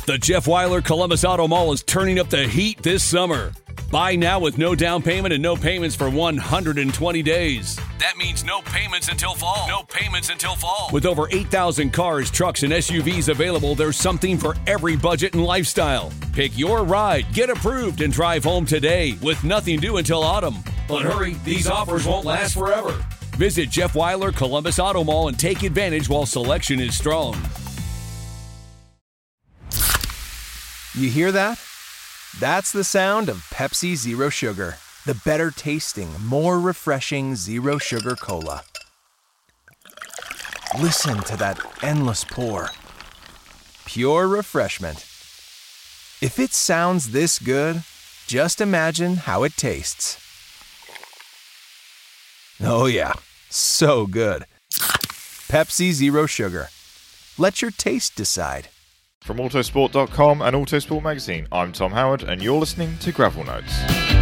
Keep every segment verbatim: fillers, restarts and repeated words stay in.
The Jeff Weiler Columbus Auto Mall is turning up the heat this summer. Buy now with no down payment and no payments for one hundred twenty days. That means no payments until fall. No payments until fall. With over eight thousand cars, trucks, and S U Vs available, there's something for every budget and lifestyle. Pick your ride, get approved, and drive home today with nothing due until autumn. But hurry, these offers won't last forever. Visit Jeff Weiler Columbus Auto Mall and take advantage while selection is strong. You hear that? That's the sound of Pepsi Zero Sugar, the better tasting, more refreshing zero sugar cola. Listen to that endless pour. Pure refreshment. If it sounds this good, just imagine how it tastes. Oh yeah, so good. Pepsi Zero Sugar. Let your taste decide. From Autosport dot com and Autosport Magazine, I'm Tom Howard, and you're listening to Gravel Notes.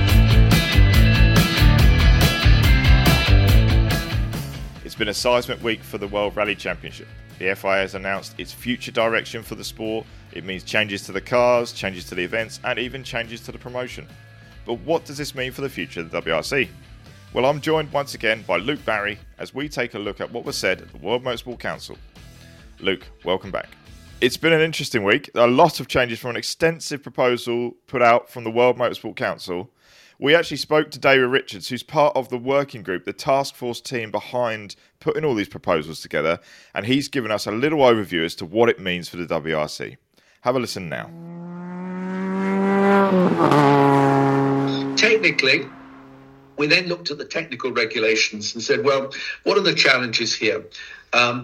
It's been a seismic week for the World Rally Championship. The F I A has announced its future direction for the sport. It means changes to the cars, changes to the events, and even changes to the promotion. But what does this mean for the future of the W R C? Well, I'm joined once again by Luke Barry as we take a look at what was said at the World Motorsport Council. Luke, welcome back. It's been an interesting week. A lot of changes from an extensive proposal put out from the World Motorsport Council. We actually spoke to David Richards, who's part of the working group, the task force team behind putting all these proposals together, and he's given us a little overview as to what it means for the W R C. Have a listen now. Technically, we then looked at the technical regulations and said, well, what are the challenges here? Um,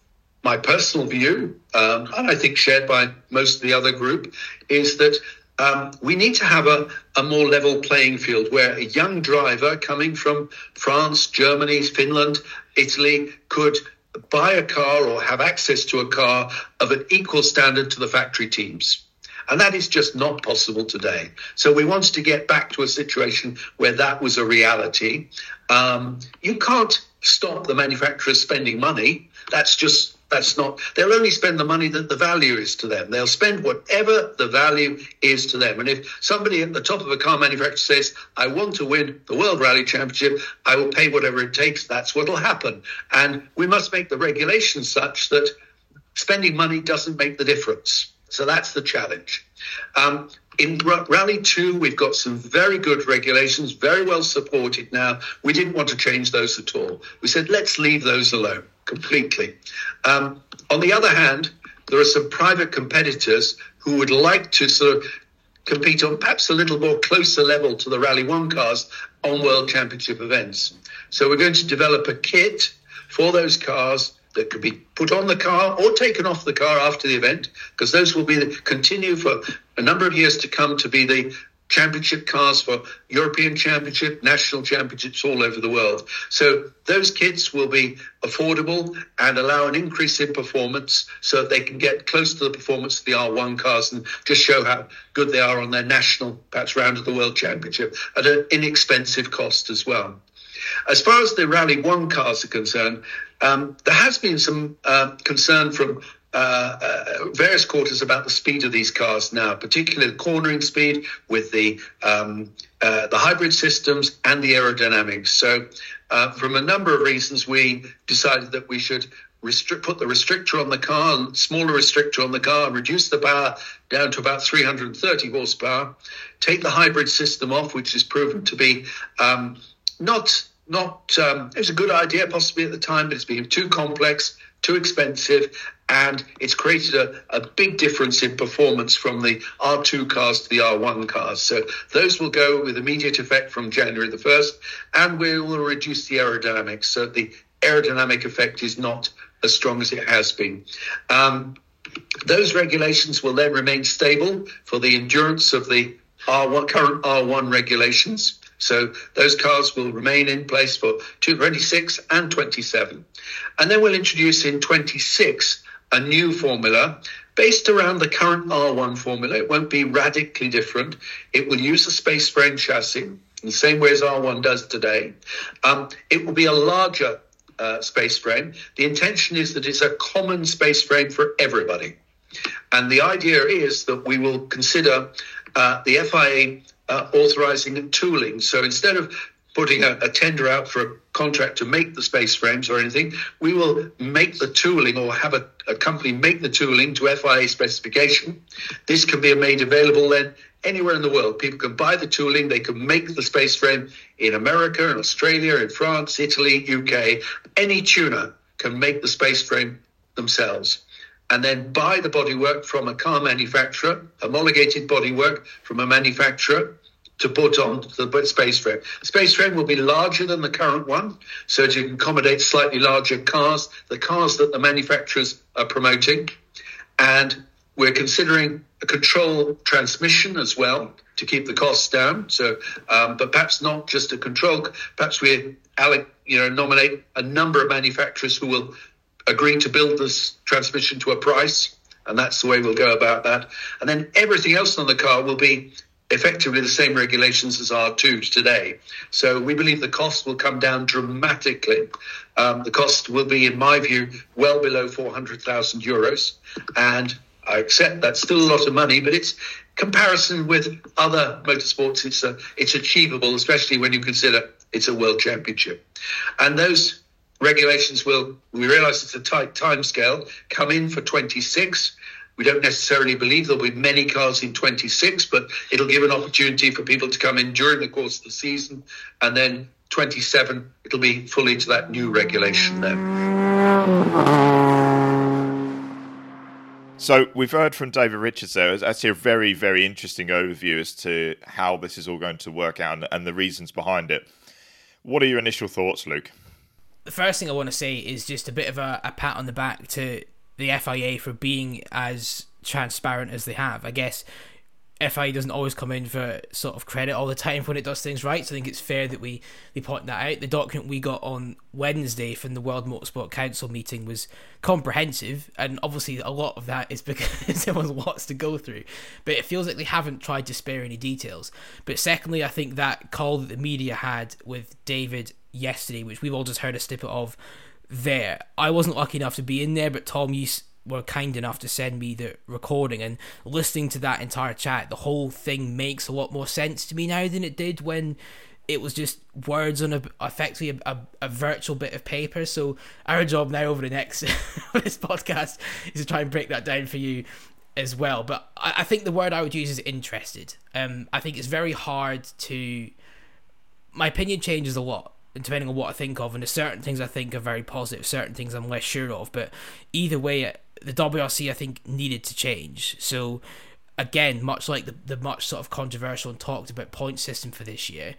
My personal view, um, and I think shared by most of the other group, is that um, we need to have a, a more level playing field where a young driver coming from France, Germany, Finland, Italy could buy a car or have access to a car of an equal standard to the factory teams. And that is just not possible today. So we wanted to get back to a situation where that was a reality. Um, you can't stop the manufacturers spending money. That's just That's not, they'll only spend the money that the value is to them. They'll spend whatever the value is to them. And if somebody at the top of a car manufacturer says, I want to win the World Rally Championship, I will pay whatever it takes, that's what will happen. And we must make the regulations such that spending money doesn't make the difference. So that's the challenge. Um, in R- Rally two, we've got some very good regulations, very well supported now. We didn't want to change those at all. We said, let's leave those alone completely. Um, on the other hand, there are some private competitors who would like to sort of compete on perhaps a little more closer level to the Rally One cars on World Championship events. So we're going to develop a kit for those cars that could be put on the car or taken off the car after the event, because those will be the, continue for a number of years to come to be the championship cars for European Championship, national championships all over the world. So those kits will be affordable and allow an increase in performance so that they can get close to the performance of the R one cars and just show how good they are on their national, perhaps round of the World Championship at an inexpensive cost as well. As far as the Rally One cars are concerned, um, there has been some uh, concern from uh, uh, various quarters about the speed of these cars now, particularly the cornering speed with the um, uh, the hybrid systems and the aerodynamics. So uh, from a number of reasons, we decided that we should restrict, put the restrictor on the car, smaller restrictor on the car, reduce the power down to about three hundred thirty horsepower, take the hybrid system off, which is proven to be um, not... Not, um, it was a good idea possibly at the time, but it's become too complex, too expensive, and it's created a, a big difference in performance from the R two cars to the R one cars. So those will go with immediate effect from January the first, and we will reduce the aerodynamics. So the aerodynamic effect is not as strong as it has been. Um, those regulations will then remain stable for the endurance of the R one, current R one regulations. So those cars will remain in place for twenty-six and twenty-seven. And then we'll introduce in twenty-six a new formula based around the current R one formula. It won't be radically different. It will use a space frame chassis in the same way as R one does today. Um, it will be a larger uh, space frame. The intention is that it's a common space frame for everybody. And the idea is that we will consider uh, the F I A uh, authorising tooling. So instead of putting a, a tender out for a contract to make the space frames or anything, we will make the tooling or have a, a company make the tooling to F I A specification. This can be made available then anywhere in the world. People can buy the tooling, they can make the space frame in America, in Australia, in France, Italy, U K. Any tuner can make the space frame themselves and then buy the bodywork from a car manufacturer, homologated bodywork from a manufacturer, to put on the space frame. The space frame will be larger than the current one, so to accommodate slightly larger cars, the cars that the manufacturers are promoting. And we're considering a control transmission as well to keep the costs down. So, um, but perhaps not just a control. Perhaps we, you know, nominate a number of manufacturers who will agree to build this transmission to a price, and that's the way we'll go about that. And then everything else on the car will be effectively the same regulations as R two today. So we believe the cost will come down dramatically. Um, the cost will be, in my view, well below four hundred thousand euros. And I accept that's still a lot of money, but it's comparison with other motorsports, it's a, it's achievable, especially when you consider it's a world championship. And those regulations will, we realise it's a tight time scale, come in for twenty-six. We don't necessarily believe there'll be many cars in twenty-six, but it'll give an opportunity for people to come in during the course of the season. And then twenty-seven, it'll be fully to that new regulation then. So we've heard from David Richards there. It's actually a very, very interesting overview as to how this is all going to work out and the reasons behind it. What are your initial thoughts, Luke? The first thing I want to say is just a bit of a, a pat on the back to the F I A for being as transparent as they have. I guess F I A doesn't always come in for sort of credit all the time when it does things right, so I think it's fair that we, we point that out. The document we got on Wednesday from the World Motorsport Council meeting was comprehensive, and obviously a lot of that is because there was lots to go through, but it feels like they haven't tried to spare any details. But secondly, I think that call that the media had with David yesterday, which we've all just heard a snippet of there, I wasn't lucky enough to be in there, but Tom, you were kind enough to send me the recording, and listening to that entire chat, the whole thing makes a lot more sense to me now than it did when it was just words on a effectively a, a, a virtual bit of paper. So our job now over the next this podcast is to try and break that down for you as well. But I, I think the word I would use is interested. Um, I think it's very hard to. My opinion changes a lot depending on what I think of, and there's certain things I think are very positive, certain things I'm less sure of, but either way, the W R C I think needed to change. So again, much like the, the much sort of controversial and talked about point system for this year,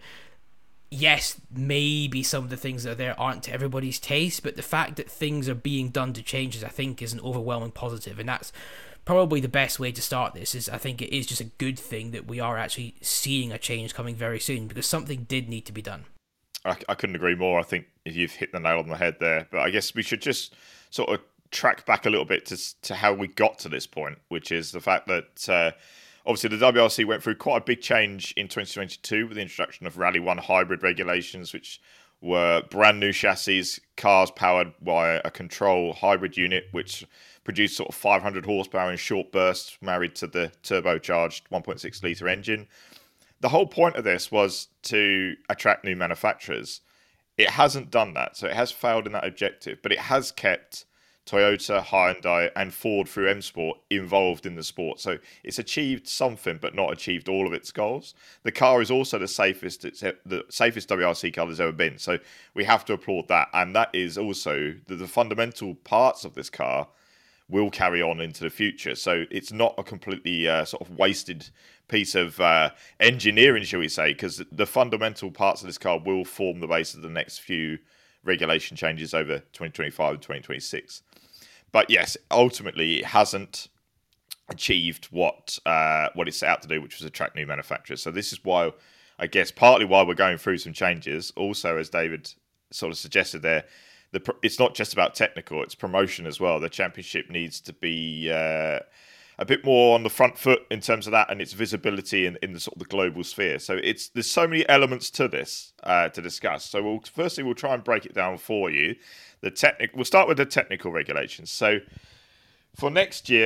yes, maybe some of the things that are there aren't to everybody's taste, but the fact that things are being done to changes, I think, is an overwhelming positive, and that's probably the best way to start this. Is I think it is just a good thing that we are actually seeing a change coming very soon, because something did need to be done. I, I couldn't agree more. I think you've hit the nail on the head there. But I guess we should just sort of track back a little bit to to how we got to this point, which is the fact that uh, obviously the W R C went through quite a big change in twenty twenty-two with the introduction of Rally One hybrid regulations, which were brand new chassis, cars powered by a control hybrid unit, which produced sort of five hundred horsepower in short bursts, married to the turbocharged one point six litre engine. The whole point of this was to attract new manufacturers. It hasn't done that, so it has failed in that objective, but it has kept Toyota, Hyundai and Ford through M Sport involved in the sport. So it's achieved something, but not achieved all of its goals. The car is also the safest it's the safest W R C car there's ever been. So we have to applaud that. And that is also the, the fundamental parts of this car will carry on into the future. So it's not a completely uh, sort of wasted piece of uh, engineering, shall we say, because the fundamental parts of this car will form the base of the next few regulation changes over twenty twenty-five and twenty twenty-six. But yes, ultimately it hasn't achieved what uh, what it set out to do, which was attract new manufacturers. So this is why, I guess, partly why we're going through some changes. Also, as David sort of suggested there, the it's not just about technical, it's promotion as well. The championship needs to be uh, a bit more on the front foot in terms of that and its visibility in, in the sort of the global sphere. So it's there's so many elements to this uh, to discuss. So we'll firstly we'll try and break it down for you. The technical we'll start with the technical regulations. So for next year,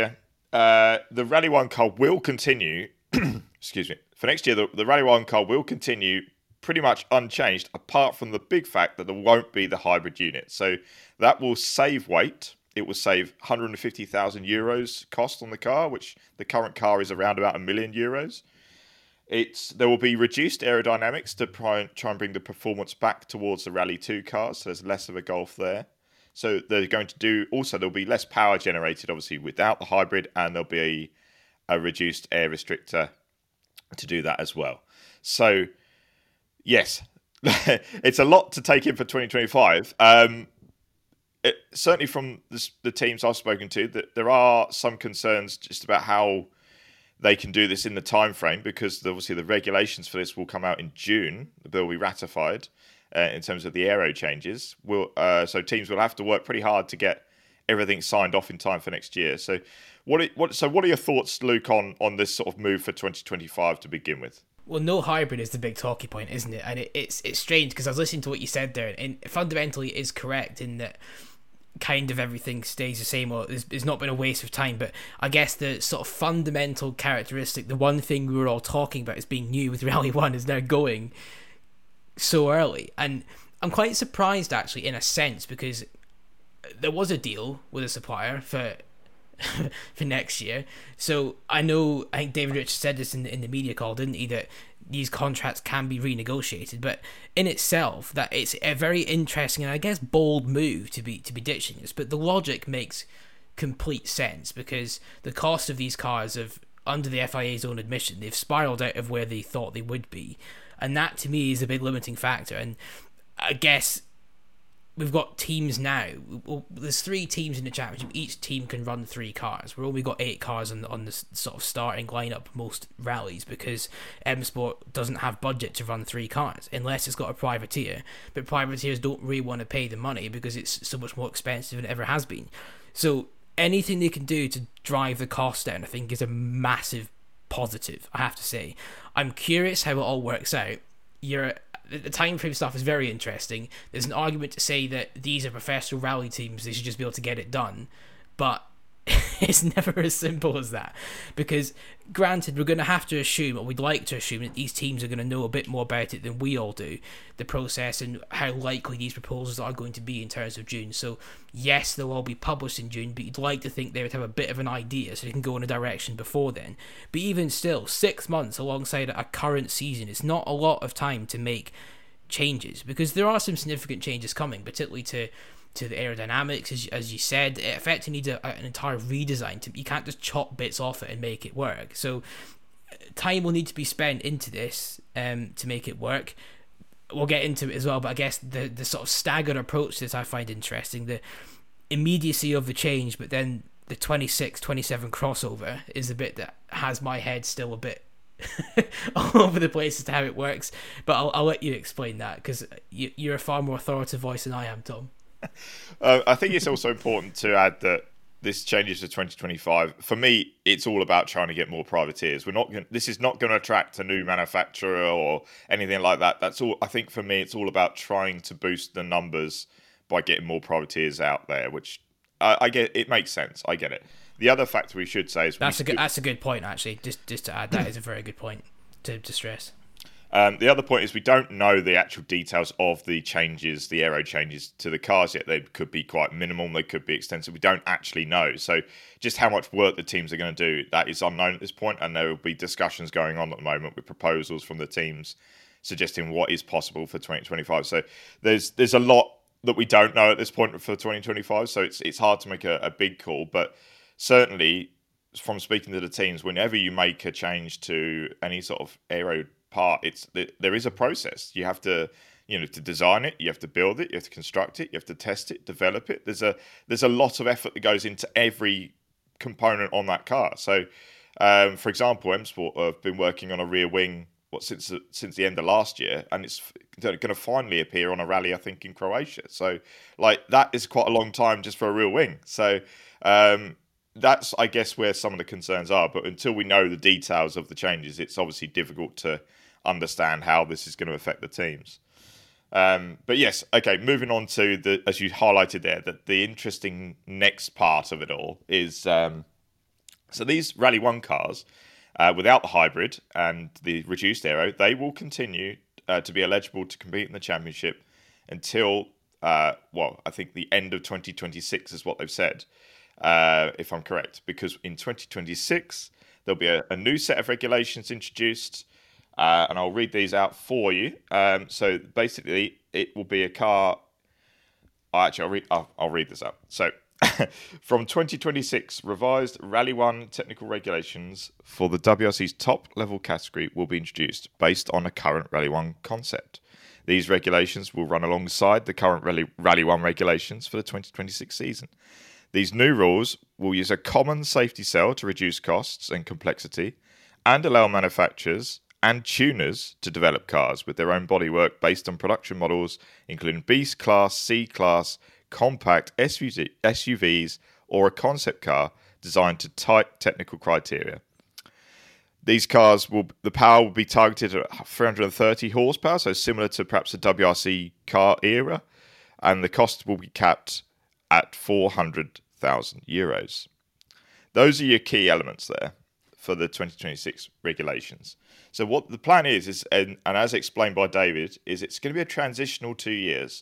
uh, the Rally One car will continue. Excuse me. For next year, the, the Rally One car will continue pretty much unchanged, apart from the big fact that there won't be the hybrid unit. So that will save weight. It will save one hundred fifty thousand euros cost on the car, which the current car is around about a million euros. It's there will be reduced aerodynamics to try, try and bring the performance back towards the Rally two cars. So there's less of a gulf there. So they're going to do also there'll be less power generated, obviously, without the hybrid, and there'll be a, a reduced air restrictor to do that as well. So yes, it's a lot to take in for twenty twenty-five. Um, it, certainly from the, the teams I've spoken to, that there are some concerns just about how they can do this in the time frame, because obviously the regulations for this will come out in June. The bill will be ratified uh, in terms of the aero changes. Will uh, so teams will have to work pretty hard to get everything signed off in time for next year. So what are, what so what are your thoughts, Luke, on on this sort of move for twenty twenty-five to begin with? Well, no hybrid is the big talking point, isn't it? And it, it's it's strange because I was listening to what you said there, and fundamentally it is correct in that kind of everything stays the same, or it's, it's not been a waste of time. But I guess the sort of fundamental characteristic, the one thing we were all talking about as being new with Rally One, is now going so early. And I'm quite surprised, actually, in a sense, because there was a deal with a supplier for for next year. So I know, I think David Richards said this in the, in the media call, didn't he, that these contracts can be renegotiated. But in itself, that it's a very interesting and I guess bold move to be to be ditching this. But the logic makes complete sense, because the cost of these cars have, under the F I A's own admission, they've spiraled out of where they thought they would be, and that to me is a big limiting factor. And I guess we've got teams now. Well, there's three teams in the championship. Each team can run three cars. We've only got eight cars on, on the sort of starting lineup most rallies, because M Sport doesn't have budget to run three cars unless it's got a privateer. But privateers don't really want to pay the money because it's so much more expensive than it ever has been. So anything they can do to drive the cost down, I think, is a massive positive, I have to say. I'm curious how it all works out. You're The time frame stuff is very interesting. There's an argument to say that these are professional rally teams, they should just be able to get it done. But it's never as simple as that. Because, granted, we're going to have to assume, or we'd like to assume, that these teams are going to know a bit more about it than we all do, the process and how likely these proposals are going to be in terms of June. So, yes, they'll all be published in June, but you'd like to think they would have a bit of an idea so they can go in a direction before then. But even still, six months alongside a current season, it's not a lot of time to make changes, because there are some significant changes coming, particularly to to the aerodynamics, as, as you said. It effectively needs a, an entire redesign. To, you can't just chop bits off it and make it work. So time will need to be spent into this um, to make it work. We'll get into it as well, but I guess the, the sort of staggered approach to this I find interesting. The immediacy of the change, but then the twenty-six twenty-seven crossover is the bit that has my head still a bit all over the place as to how it works. But I'll, I'll let you explain that, because you, you're a far more authoritative voice than I am, Tom. Uh, I think it's also important to add that this changes to twenty twenty-five. For me, it's all about trying to get more privateers. We're not. Gonna, this is not going to attract a new manufacturer or anything like that. That's all. I think for me, it's all about trying to boost the numbers by getting more privateers out there. Which I, I get. It makes sense. I get it. The other factor we should say is that's a good. That's a good point, actually. Just just to add, that is a very good point to, to stress. Um, the other point is we don't know the actual details of the changes, the aero changes to the cars yet. They could be quite minimal, they could be extensive. We don't actually know. So just how much work the teams are going to do, that is unknown at this point, and there will be discussions going on at the moment with proposals from the teams suggesting what is possible for twenty twenty-five. So there's there's a lot that we don't know at this point for twenty twenty-five, so it's it's hard to make a, a big call, but certainly from speaking to the teams, whenever you make a change to any sort of aero part, it's there is a process. You have to, you know, to design it, you have to build it, you have to construct it, you have to test it, develop it. There's a there's a lot of effort that goes into every component on that car. So, um, for example, M Sport have been working on a rear wing what since since the end of last year, and it's going to finally appear on a rally, I think, in Croatia. So, like, that is quite a long time just for a rear wing. So, um, that's, I guess, where some of the concerns are. But until we know the details of the changes, it's obviously difficult to understand how this is going to affect the teams. Um, but yes, okay, moving on to the, as you highlighted there, that the interesting next part of it all is um, So these Rally One cars, uh, without the hybrid and the reduced aero, they will continue uh, to be eligible to compete in the championship until, uh, well, I think the end of twenty twenty-six is what they've said, uh, if I'm correct. Because in twenty twenty-six, there'll be a, a new set of regulations introduced, uh, and I'll read these out for you. Um, so basically, it will be a car... Oh, actually, I'll read, I'll, I'll read this out. So... From twenty twenty-six, revised Rally One technical regulations for the W R C's top level category will be introduced based on a current Rally One concept. These regulations will run alongside the current Rally, Rally One regulations for the twenty twenty-six season. These new rules will use a common safety cell to reduce costs and complexity and allow manufacturers and tuners to develop cars with their own bodywork based on production models, including B class, C class, compact S U Vs, or a concept car designed to tight technical criteria. These cars will, the power will be targeted at three hundred thirty horsepower, so similar to perhaps a W R C car era, and the cost will be capped at four hundred thousand euros. Those are your key elements there for the twenty twenty-six regulations. So what the plan is, is and, and as explained by David, is it's going to be a transitional two years.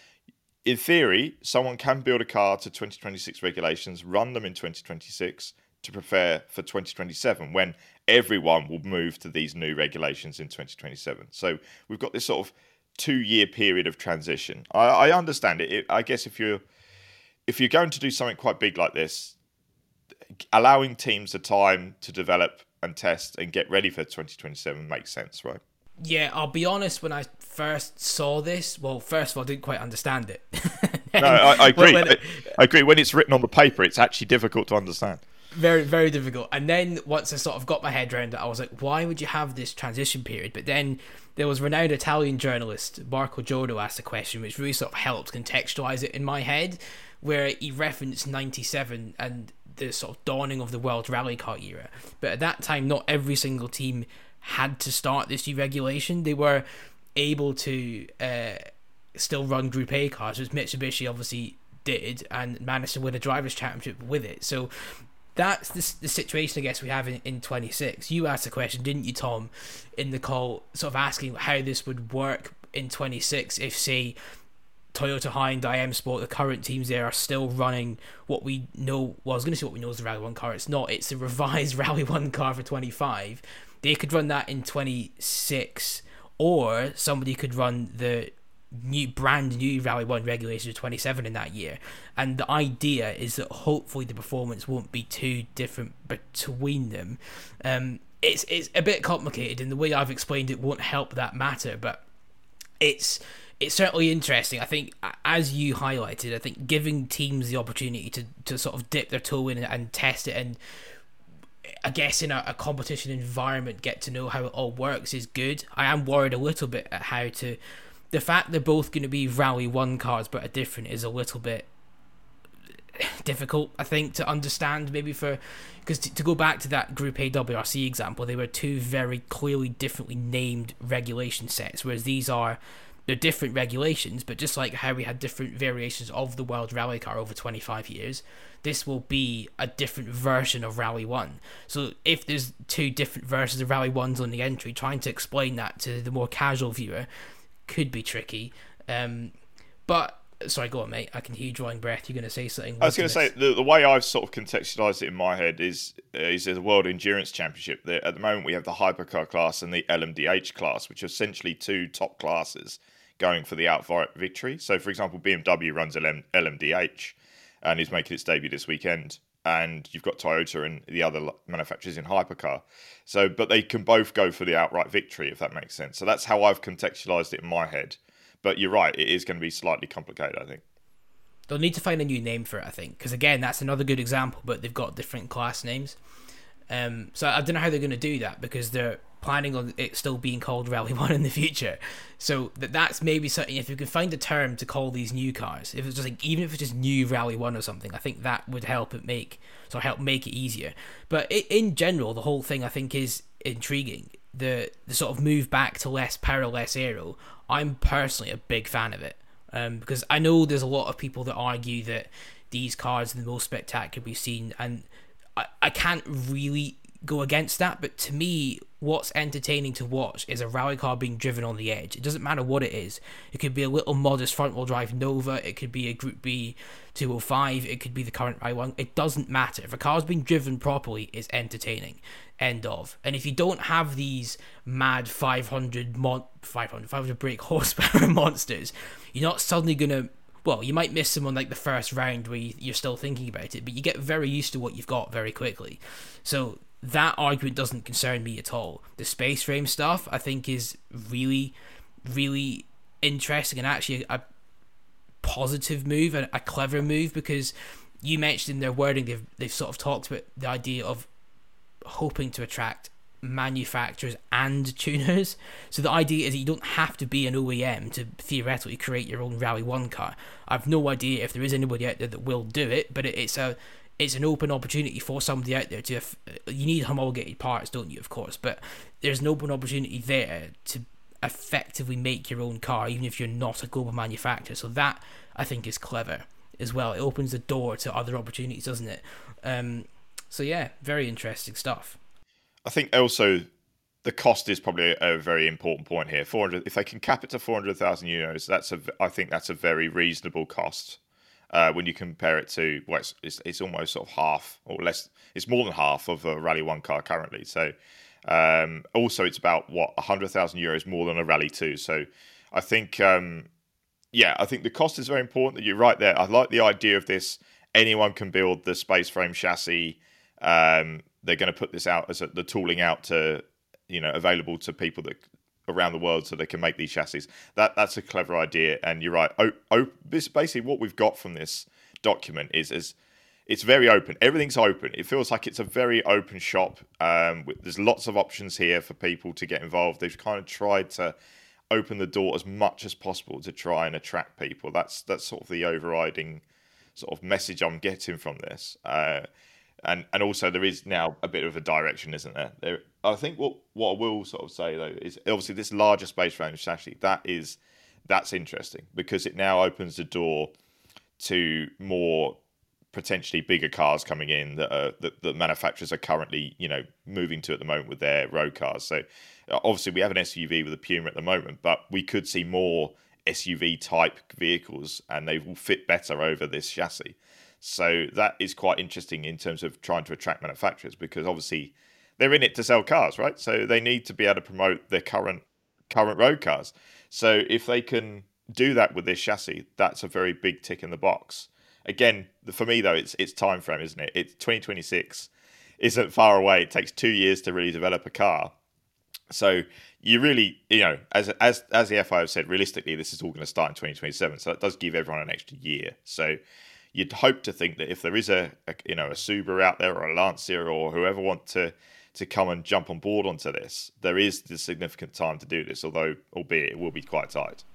In theory, someone can build a car to twenty twenty-six regulations, run them in twenty twenty-six to prepare for twenty twenty-seven, when everyone will move to these new regulations in twenty twenty-seven. So we've got this sort of two-year period of transition. I, I understand it. it. I guess if you're if you're going to do something quite big like this, allowing teams the time to develop and test and get ready for twenty twenty-seven makes sense, right? Yeah, I'll be honest, when I first saw this, well, first of all, I didn't quite understand it. no, I, I agree. When, when it, I agree. When it's written on the paper, it's actually difficult to understand. Very, very difficult. And then once I sort of got my head around it, I was like, why would you have this transition period? But then there was renowned Italian journalist Marco Giordo asked a question which really sort of helped contextualise it in my head, where he referenced ninety-seven and the sort of dawning of the World Rally Car era. But at that time, not every single team had to start this new regulation. They were able to uh, still run Group A cars, which Mitsubishi obviously did, and managed to win a drivers' championship with it. So that's the, the situation I guess we have in, in twenty-six. You asked a question, didn't you, Tom, in the call, sort of asking how this would work in twenty-six if, say, Toyota, Hyundai, M Sport, the current teams there are still running what we know. Well, I was going to say what we know is the Rally One car. It's not. It's a revised Rally One car for twenty-five. They could run that in twenty-six, or somebody could run the new, brand new Rally One regulations of twenty-seven in that year. And the idea is that hopefully the performance won't be too different between them. Um, it's it's a bit complicated, and the way I've explained it won't help that matter. But it's it's certainly interesting. I think, as you highlighted, I think giving teams the opportunity to to sort of dip their toe in and test it, and I guess in a, a competition environment, get to know how it all works is good. I am worried a little bit at how to... The fact they're both going to be Rally one cars but are different is a little bit difficult, I think, to understand, maybe for... Because to, to go back to that Group A W R C example, they were two very clearly differently named regulation sets, whereas these are... They're different regulations, but just like how we had different variations of the World Rally Car over twenty-five years, this will be a different version of Rally one. So if there's two different versions of Rally ones on the entry, trying to explain that to the more casual viewer could be tricky. Um, but, sorry, go on, mate. I can hear you drawing breath. You're going to say something. I was going to say, the, the way I've sort of contextualised it in my head is uh, is the World Endurance Championship. The, at the moment, we have the Hypercar class and the L M D H class, which are essentially two top classes going for the outright victory. So, for example, B M W runs L M D H and is making its debut this weekend. And you've got Toyota and the other manufacturers in Hypercar. So, but they can both go for the outright victory, if that makes sense. So that's how I've contextualised it in my head. But you're right, it is going to be slightly complicated, I think. They'll need to find a new name for it, I think. Because, again, that's another good example, but they've got different class names. Um, so I don't know how they're going to do that, because they're planning on it still being called Rally one in the future. So that that's maybe something, if you can find a term to call these new cars, if it's just like, even if it's just new Rally one or something, I think that would help it make so help make it easier. But it, in general, the whole thing I think is intriguing. The the sort of move back to less power, less aero. I'm personally a big fan of it, um, because I know there's a lot of people that argue that these cars are the most spectacular we've seen, and I, I can't really go against that, but to me, what's entertaining to watch is a rally car being driven on the edge. It doesn't matter what it is. It could be a little modest front-wheel drive Nova, it could be a Group B two oh five, it could be the current Rally one. It doesn't matter. If a car's being driven properly, it's entertaining. End of. And if you don't have these mad five hundred, mon- five hundred, five hundred brake horsepower monsters, you're not suddenly going to... Well, you might miss them on like the first round where you're still thinking about it, but you get very used to what you've got very quickly. So that argument doesn't concern me at all. The space frame stuff, I think, is really, really interesting and actually a positive move, a, a clever move, because you mentioned in their wording, they've, they've sort of talked about the idea of hoping to attract manufacturers and tuners. So the idea is that you don't have to be an O E M to theoretically create your own Rally one car. I've no idea if there is anybody out there that will do it, but it, it's a it's an open opportunity for somebody out there to... You need homologated parts, don't you, of course, but there's an open opportunity there to effectively make your own car, even if you're not a global manufacturer. So that, I think, is clever as well. It opens the door to other opportunities, doesn't it? Um, so yeah, very interesting stuff. I think also the cost is probably a very important point here. four hundred, if they can cap it to four hundred thousand euros, that's a, I think that's a very reasonable cost. Uh, when you compare it to, well, it's, it's, it's almost sort of half or less, it's more than half of a Rally one car currently. So um, also it's about, what, one hundred thousand euros more than a Rally two. So I think, um, yeah, I think the cost is very important. You're right there. I like the idea of this. Anyone can build the space frame chassis. Um, they're going to put this out as a, the tooling out to, you know, available to people that around the world so they can make these chassis. That that's a clever idea, and you're right. Oh, oh, this basically what we've got from this document is is it's very open. Everything's open. It feels like it's a very open shop. Um, with, there's lots of options here for people to get involved. They've kind of tried to open the door as much as possible to try and attract people. That's that's sort of the overriding sort of message I'm getting from this. Uh, And and also there is now a bit of a direction, isn't there? There, I think what, what I will sort of say though is obviously this larger space frame chassis, that is that's interesting because it now opens the door to more potentially bigger cars coming in that are, that, that manufacturers are currently, you know, moving to at the moment with their road cars. So obviously we have an S U V with a Puma at the moment, but we could see more S U V type vehicles and they will fit better over this chassis. So that is quite interesting in terms of trying to attract manufacturers because obviously they're in it to sell cars, right? So they need to be able to promote their current current road cars. So if they can do that with this chassis, that's a very big tick in the box. Again, for me though, it's it's time frame, isn't it? It's twenty twenty-six isn't far away. It takes two years to really develop a car. So you really, you know, as as as the F I A have said, realistically, this is all going to start in twenty twenty-seven. So that does give everyone an extra year. So you'd hope to think that if there is a, a you know a Subaru out there or a Lancia or whoever want to to come and jump on board onto this, there is the significant time to do this. Although, albeit it will be quite tight.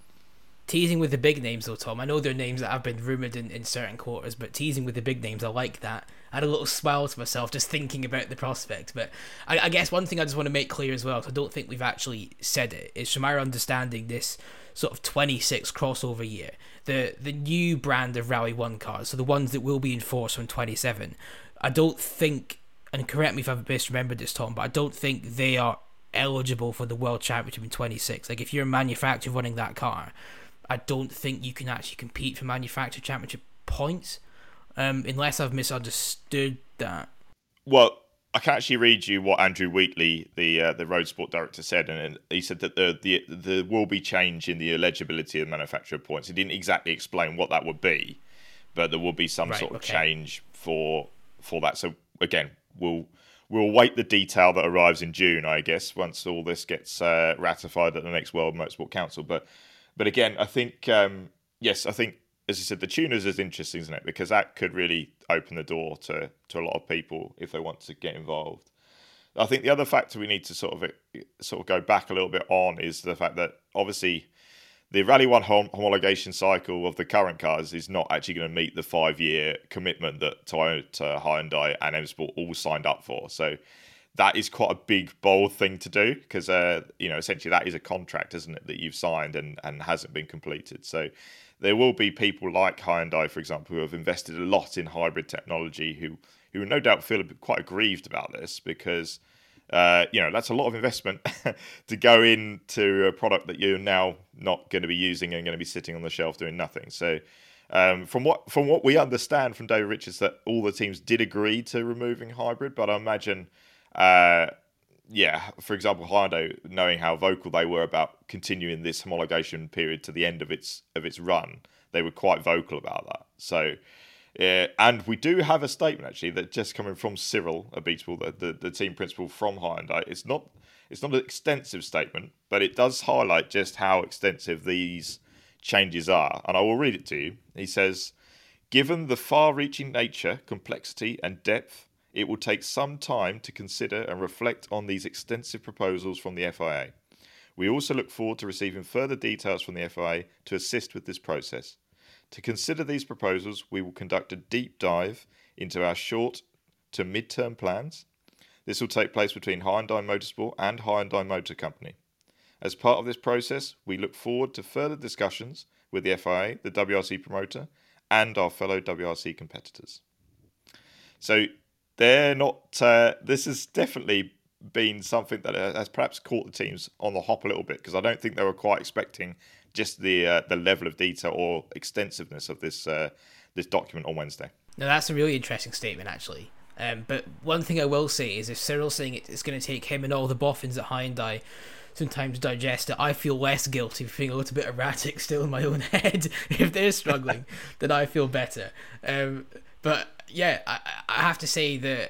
Teasing with the big names though, Tom. I know they're names that have been rumoured in, in certain quarters, but teasing with the big names, I like that. I had a little smile to myself just thinking about the prospect. But I, I guess one thing I just want to make clear as well, because I don't think we've actually said it, is from our understanding this sort of twenty-six crossover year, the the new brand of Rally one cars, so the ones that will be enforced from twenty-seven, I don't think, and correct me if I've misremembered this, Tom, but I don't think they are eligible for the World Championship in twenty-six. Like if you're a manufacturer running that car, I don't think you can actually compete for manufacturer championship points, um, unless I've misunderstood that. Well, I can actually read you what Andrew Wheatley, the uh, the road sport director, said, and he said that the, the there will be change in the eligibility of manufacturer points. He didn't exactly explain what that would be, but there will be some right, sort of okay. change for for that. So again, we'll we'll wait the detail that arrives in June, I guess, once all this gets uh, ratified at the next World Motorsport Council. But but again, I think um, yes, I think. As I said, the tuners is interesting, isn't it? Because that could really open the door to, to a lot of people if they want to get involved. I think the other factor we need to sort of sort of go back a little bit on is the fact that obviously the Rally one hom- homologation cycle of the current cars is not actually going to meet the five-year commitment that Toyota, Hyundai and M Sport all signed up for. So that is quite a big, bold thing to do because, uh, you know, essentially that is a contract, isn't it, that you've signed and, and hasn't been completed. So there will be people like Hyundai, for example, who have invested a lot in hybrid technology, who, who no doubt feel a bit, quite aggrieved about this because, uh, you know, that's a lot of investment to go into a product that you're now not going to be using and going to be sitting on the shelf doing nothing. So um, from what from what we understand from David Richards, that all the teams did agree to removing hybrid, but I imagine, uh, yeah, for example, Hyundai, knowing how vocal they were about continuing this homologation period to the end of its of its run, they were quite vocal about that. So. Uh, and we do have a statement actually that just coming from Cyril Abiteboul, the, the the team principal from Hyundai. It's not it's not an extensive statement, but it does highlight just how extensive these changes are. And I will read it to you. He says, "Given the far-reaching nature, complexity, and depth, it will take some time to consider and reflect on these extensive proposals from the F I A. We also look forward to receiving further details from the F I A to assist with this process. To consider these proposals, we will conduct a deep dive into our short to mid-term plans. This will take place between Hyundai Motorsport and Hyundai Motor Company. As part of this process, we look forward to further discussions with the F I A, the W R C promoter, and our fellow W R C competitors." So they're not. Uh, this has definitely been something that has perhaps caught the teams on the hop a little bit, because I don't think they were quite expecting just the uh, the level of detail or extensiveness of this uh, this document on Wednesday. Now that's a really interesting statement, actually. Um, but one thing I will say is, if Cyril's saying it's going to take him and all the boffins at Hyundai sometimes digest it, I feel less guilty for being a little bit erratic still in my own head. If they're struggling, then I feel better. Um, but yeah, I, I have to say that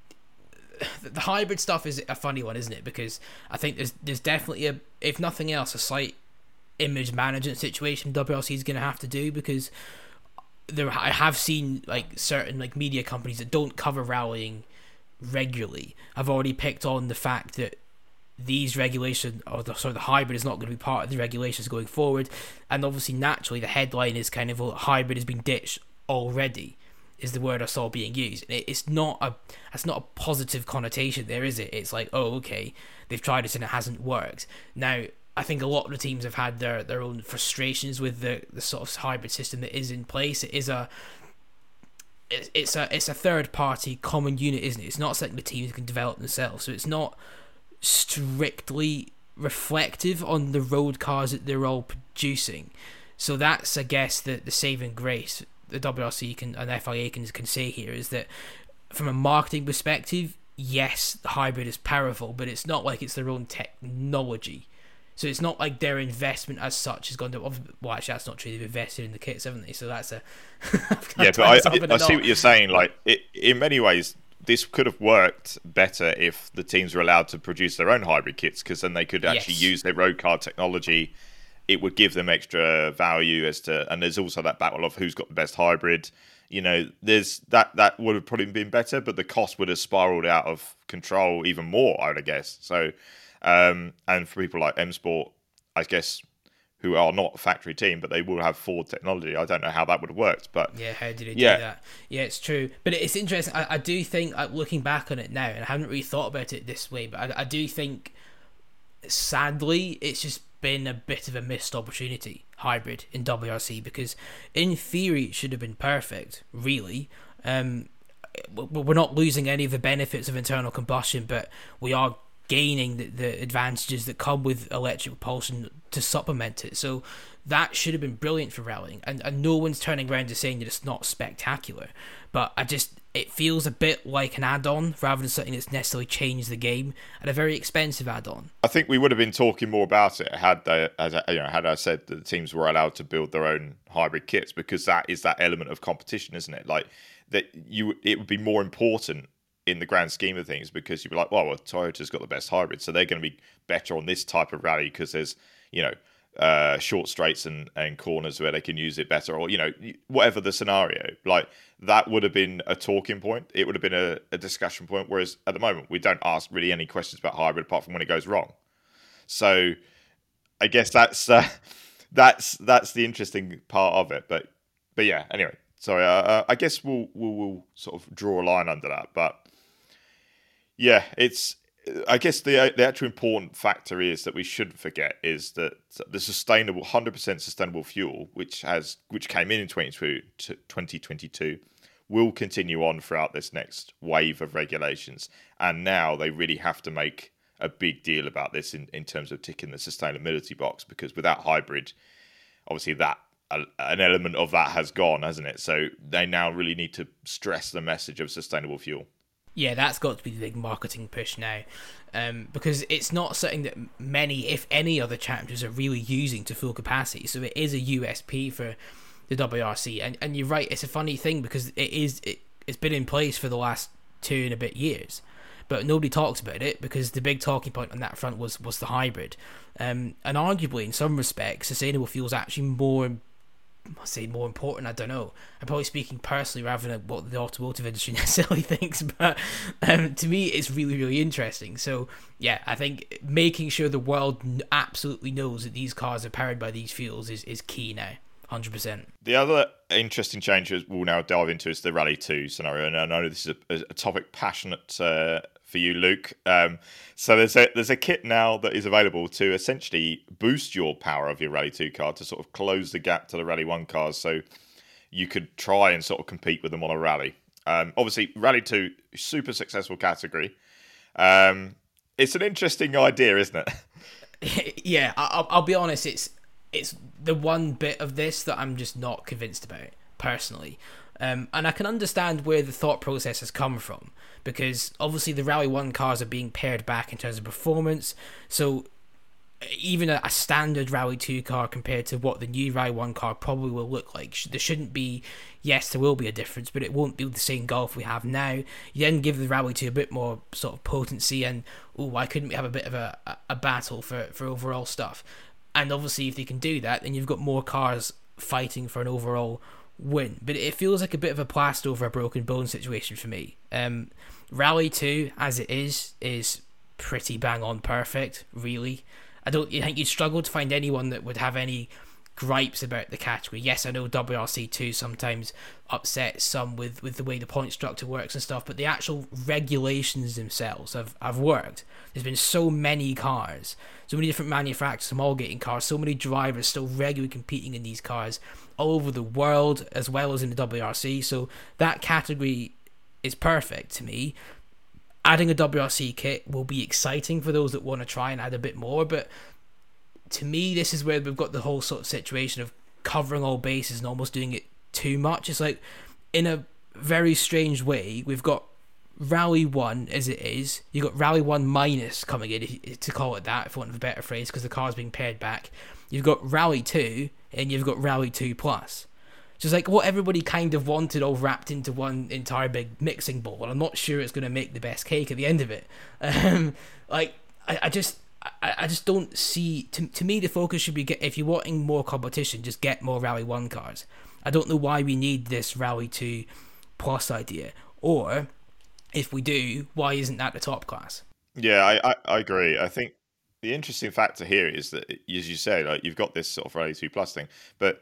the hybrid stuff is a funny one, isn't it? Because I think there's there's definitely a, if nothing else, a slight image management situation W R C is going to have to do, because there I have seen like certain like media companies that don't cover rallying regularly have already picked on the fact that these regulations, or the sort of the hybrid, is not going to be part of the regulations going forward, and obviously naturally the headline is kind of, well, hybrid has been ditched already, is the word I saw being used. It's not a that's not a positive connotation there, is it? It's like, oh, okay, they've tried it and it hasn't worked. Now I think a lot of the teams have had their, their own frustrations with the, the sort of hybrid system that is in place. It is a it's, it's a it's a third party common unit, isn't it? It's not something the teams can develop themselves, so it's not strictly reflective on the road cars that they're all producing. So that's, I guess, the the saving grace the W R C can and F I A can can say here, is that from a marketing perspective, yes, the hybrid is powerful, but it's not like it's their own technology. So it's not like their investment as such has gone to... Well, actually, that's not true. They've invested in the kits, haven't they? So that's a... yeah, but I, I, I see what you're saying. Like, it, in many ways, this could have worked better if the teams were allowed to produce their own hybrid kits, because then they could actually yes. use their road car technology. It would give them extra value as to... And there's also that battle of who's got the best hybrid. You know, there's that that would have probably been better, but the cost would have spiraled out of control even more, I would guess. So... Um, and for people like M Sport, I guess, who are not a factory team, but they will have Ford technology. I don't know how that would have worked, but yeah, how did it yeah. do that? Yeah, it's true. But it's interesting. I, I do think, uh, looking back on it now, and I haven't really thought about it this way, but I, I do think, sadly, it's just been a bit of a missed opportunity, hybrid in W R C, because in theory it should have been perfect, really. Um, we're not losing any of the benefits of internal combustion, but we are gaining the, the advantages that come with electric propulsion to supplement it. So that should have been brilliant for rallying, and, and no one's turning around to saying that it's not spectacular, but I just it feels a bit like an add-on rather than something that's necessarily changed the game, and a very expensive add-on. I think we would have been talking more about it had they, as I, you know, had I said that the teams were allowed to build their own hybrid kits, because that is that element of competition, isn't it? Like that you, it would be more important in the grand scheme of things, because you'd be like, well, well, Toyota's got the best hybrid, so they're going to be better on this type of rally because there's, you know, uh, short straights and, and corners where they can use it better, or, you know, whatever the scenario. Like, that would have been a talking point. It would have been a, a discussion point, whereas at the moment, we don't ask really any questions about hybrid apart from when it goes wrong. So I guess that's uh, that's that's the interesting part of it. But but yeah, anyway, sorry, uh, I guess we'll, we'll, we'll sort of draw a line under that, but yeah, it's. I guess the the actual important factor is that we shouldn't forget is that the sustainable, one hundred percent sustainable fuel, which has which came in in twenty twenty-two, will continue on throughout this next wave of regulations. And now they really have to make a big deal about this in, in terms of ticking the sustainability box, because without hybrid, obviously that a, an element of that has gone, hasn't it? So they now really need to stress the message of sustainable fuel. Yeah, that's got to be the big marketing push now, um, because it's not something that many, if any, other champions are really using to full capacity. So it is a U S P for the W R C, and and you're right. It's a funny thing because it is it, it's been in place for the last two and a bit years, but nobody talks about it because the big talking point on that front was was the hybrid, um, and arguably in some respects, sustainable fuel is actually more. I say more important, I don't know. I'm probably speaking personally rather than what the automotive industry necessarily thinks, but um, to me it's really, really interesting. So yeah, I think making sure the world absolutely knows that these cars are powered by these fuels is, is key now, one hundred percent. The other interesting change we'll now dive into is the Rally two scenario, and I know this is a, a topic passionate uh, for you, Luke. Um, so there's a there's a kit now that is available to essentially boost your power of your Rally two car to sort of close the gap to the Rally one cars, so you could try and sort of compete with them on a rally. Um, obviously, Rally two, super successful category. Um, it's an interesting idea, isn't it? Yeah, I'll, I'll be honest. It's it's the one bit of this that I'm just not convinced about personally. Um, and I can understand where the thought process has come from, because obviously the Rally one cars are being pared back in terms of performance, so even a, a standard Rally two car compared to what the new Rally one car probably will look like, there shouldn't be, yes there will be a difference, but it won't be the same golf we have now. You then give the Rally two a bit more sort of potency, and oh, why couldn't we have a bit of a, a, a battle for, for overall stuff? And obviously if they can do that, then you've got more cars fighting for an overall win. But it feels like a bit of a plaster over a broken bone situation for me. Um, Rally two, as it is, is pretty bang on perfect, really. I don't you think you'd struggle to find anyone that would have any gripes about the category. Yes, I know W R C two sometimes upsets some with, with the way the point structure works and stuff, but the actual regulations themselves have, have worked. There's been so many cars, so many different manufacturers homologating cars, so many drivers still regularly competing in these cars all over the world as well as in the W R C, so that category is perfect to me. Adding a W R C kit will be exciting for those that want to try and add a bit more, but to me this is where we've got the whole sort of situation of covering all bases and almost doing it too much. It's like, in a very strange way, we've got Rally one as it is, you've got Rally one minus coming in, if, to call it that, if you want a better phrase, because the car's being pared back. You've got Rally two, and you've got Rally two plus. So it's like what everybody kind of wanted all wrapped into one entire big mixing bowl, and I'm not sure it's going to make the best cake at the end of it. Um, like, I, I just... I, I just don't see, to, to me the focus should be, get, if you're wanting more competition, just get more Rally one cars. I don't know why we need this Rally two plus idea, or if we do, why isn't that the top class? Yeah, I, I, I agree. I think the interesting factor here is that, as you say, like, you've got this sort of Rally two plus thing, but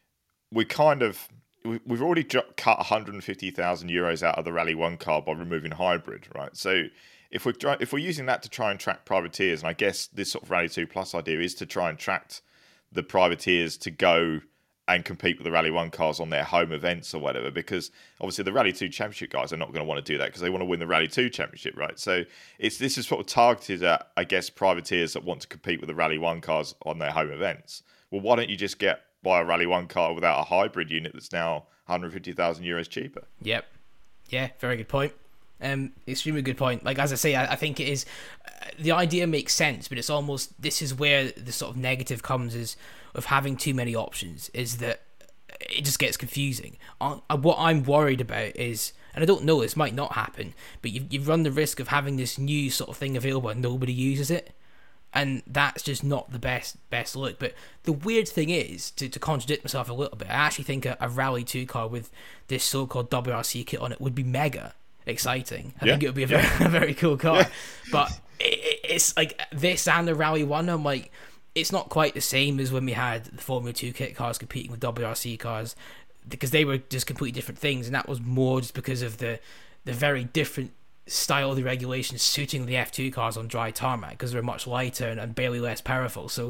we kind of, we, we've already cut one hundred fifty thousand euros out of the Rally one car by removing hybrid, right? So If we're if we're using that to try and track privateers, and I guess this sort of Rally two Plus idea is to try and track the privateers to go and compete with the Rally one cars on their home events or whatever, because obviously the Rally two Championship guys are not going to want to do that because they want to win the Rally two Championship, right? So it's this is sort of targeted at, I guess, privateers that want to compete with the Rally one cars on their home events. Well, why don't you just get buy a Rally one car without a hybrid unit that's now one hundred fifty thousand euros cheaper? Yep. Yeah, very good point. Um, extremely good point. Like, as I say, I, I think it is, uh, the idea makes sense, but it's almost, this is where the sort of negative comes, is of having too many options, is that it just gets confusing. Uh, what I'm worried about is, and I don't know, this might not happen, but you've, you've run the risk of having this new sort of thing available and nobody uses it, and that's just not the best best look. But the weird thing is, to, to contradict myself a little bit, I actually think a, a Rally two car with this so-called W R C kit on it would be mega exciting. I yeah. think it would be a very, yeah. a very cool car. Yeah. But it, it's like this and the Rally one, I'm like, it's not quite the same as when we had the Formula two kit cars competing with W R C cars, because they were just completely different things, and that was more just because of the the very different style of the regulations suiting the F two cars on dry tarmac, because they're much lighter and, and barely less powerful. So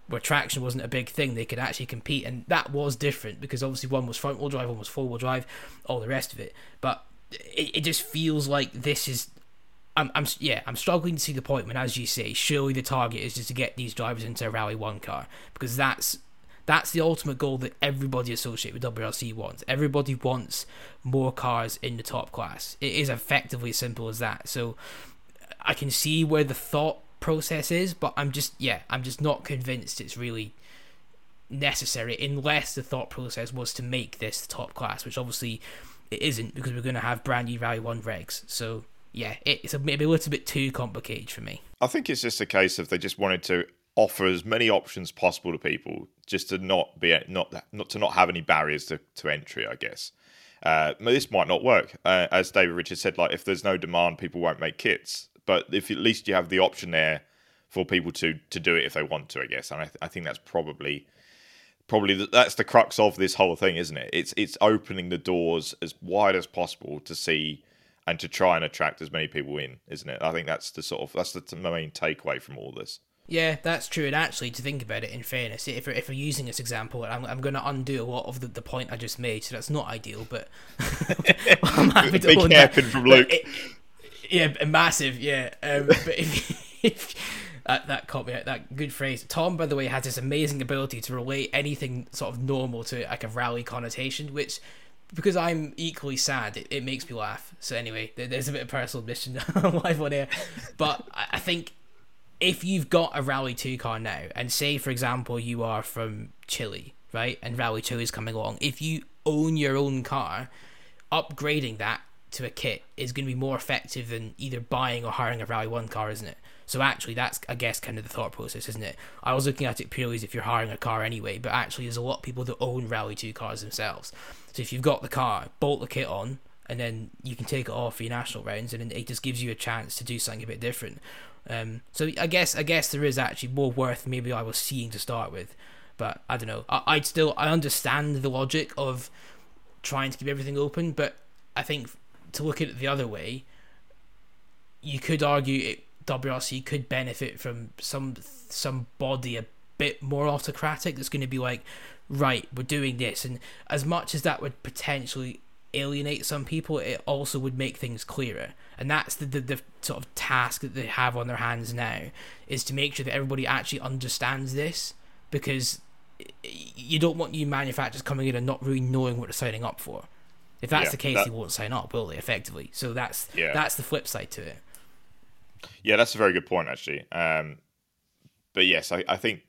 where traction wasn't a big thing, they could actually compete, and that was different because obviously one was front wheel drive, one was four wheel drive, all the rest of it. But it, it just feels like this is, I'm, I'm yeah, I'm struggling to see the point when, as you say, surely the target is just to get these drivers into a Rally One car, because that's that's the ultimate goal that everybody associated with W R C wants. Everybody wants more cars in the top class. It is effectively as simple as that. So I can see where the thought process is, but I'm just yeah I'm just not convinced it's really necessary unless the thought process was to make this the top class, which obviously it isn't, because we're going to have brand new Rally One regs. So yeah, it's a, maybe a little bit too complicated for me. I think it's just a case of they just wanted to offer as many options possible to people, just to not be not not to not have any barriers to, to entry, I guess. Uh, this might not work, uh, as David Richards said. Like, if there's no demand, people won't make kits. But if at least you have the option there for people to, to do it if they want to, I guess. And I, th- I think that's probably probably the, that's the crux of this whole thing, isn't it? It's it's opening the doors as wide as possible to see and to try and attract as many people in, isn't it? I think that's the sort of that's the main takeaway from all this. Yeah, that's true. And actually, to think about it, in fairness, if we're, if we're using this example, I'm, I'm going to undo a lot of the, the point I just made, so that's not ideal, but I'm happy to Big own hairpin from Luke. It, yeah, massive, yeah. Um, but if, if that, that caught me out, that good phrase. Tom, by the way, has this amazing ability to relate anything sort of normal to like a rally connotation, which, because I'm equally sad, it, it makes me laugh. So anyway, there's a bit of personal admission live on air. But I, I think if you've got a Rally two car now, and say, for example, you are from Chile, right, and Rally two is coming along, if you own your own car, upgrading that to a kit is going to be more effective than either buying or hiring a Rally one car, isn't it? So actually, that's, I guess, kind of the thought process, isn't it? I was looking at it purely as if you're hiring a car anyway, but actually there's a lot of people that own Rally two cars themselves. So if you've got the car, bolt the kit on, and then you can take it off for your national rounds, and it just gives you a chance to do something a bit different. Um, so I guess I guess there is actually more worth maybe I was seeing to start with, but I don't know. I, I'd still I understand the logic of trying to keep everything open, but I think to look at it the other way, you could argue it, W R C could benefit from some some body a bit more autocratic that's going to be like, right, we're doing this, and as much as that would potentially alienate some people, it also would make things clearer. And that's the, the the sort of task that they have on their hands now, is to make sure that everybody actually understands this, because you don't want new manufacturers coming in and not really knowing what they're signing up for. If that's yeah, the case, that, they won't sign up, will they, effectively? So that's yeah. that's the flip side to it. Yeah, that's a very good point, actually. Um, but yes, I, I think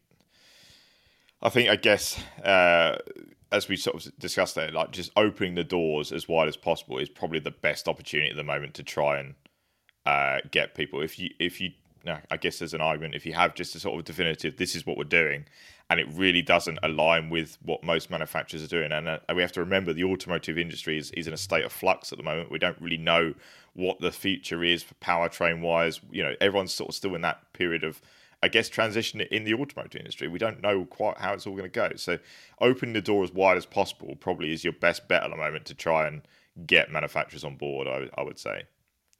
I think I guess uh, as we sort of discussed there, like just opening the doors as wide as possible is probably the best opportunity at the moment to try and uh, get people. If you, if you, no, I guess there's an argument, if you have just a sort of definitive, this is what we're doing, and it really doesn't align with what most manufacturers are doing. And uh, we have to remember the automotive industry is, is in a state of flux at the moment. We don't really know what the future is for powertrain wise. You know, everyone's sort of still in that period of, I guess, transition in the automotive industry. We don't know quite how it's all going to go. So opening the door as wide as possible probably is your best bet at the moment to try and get manufacturers on board, I, I would say.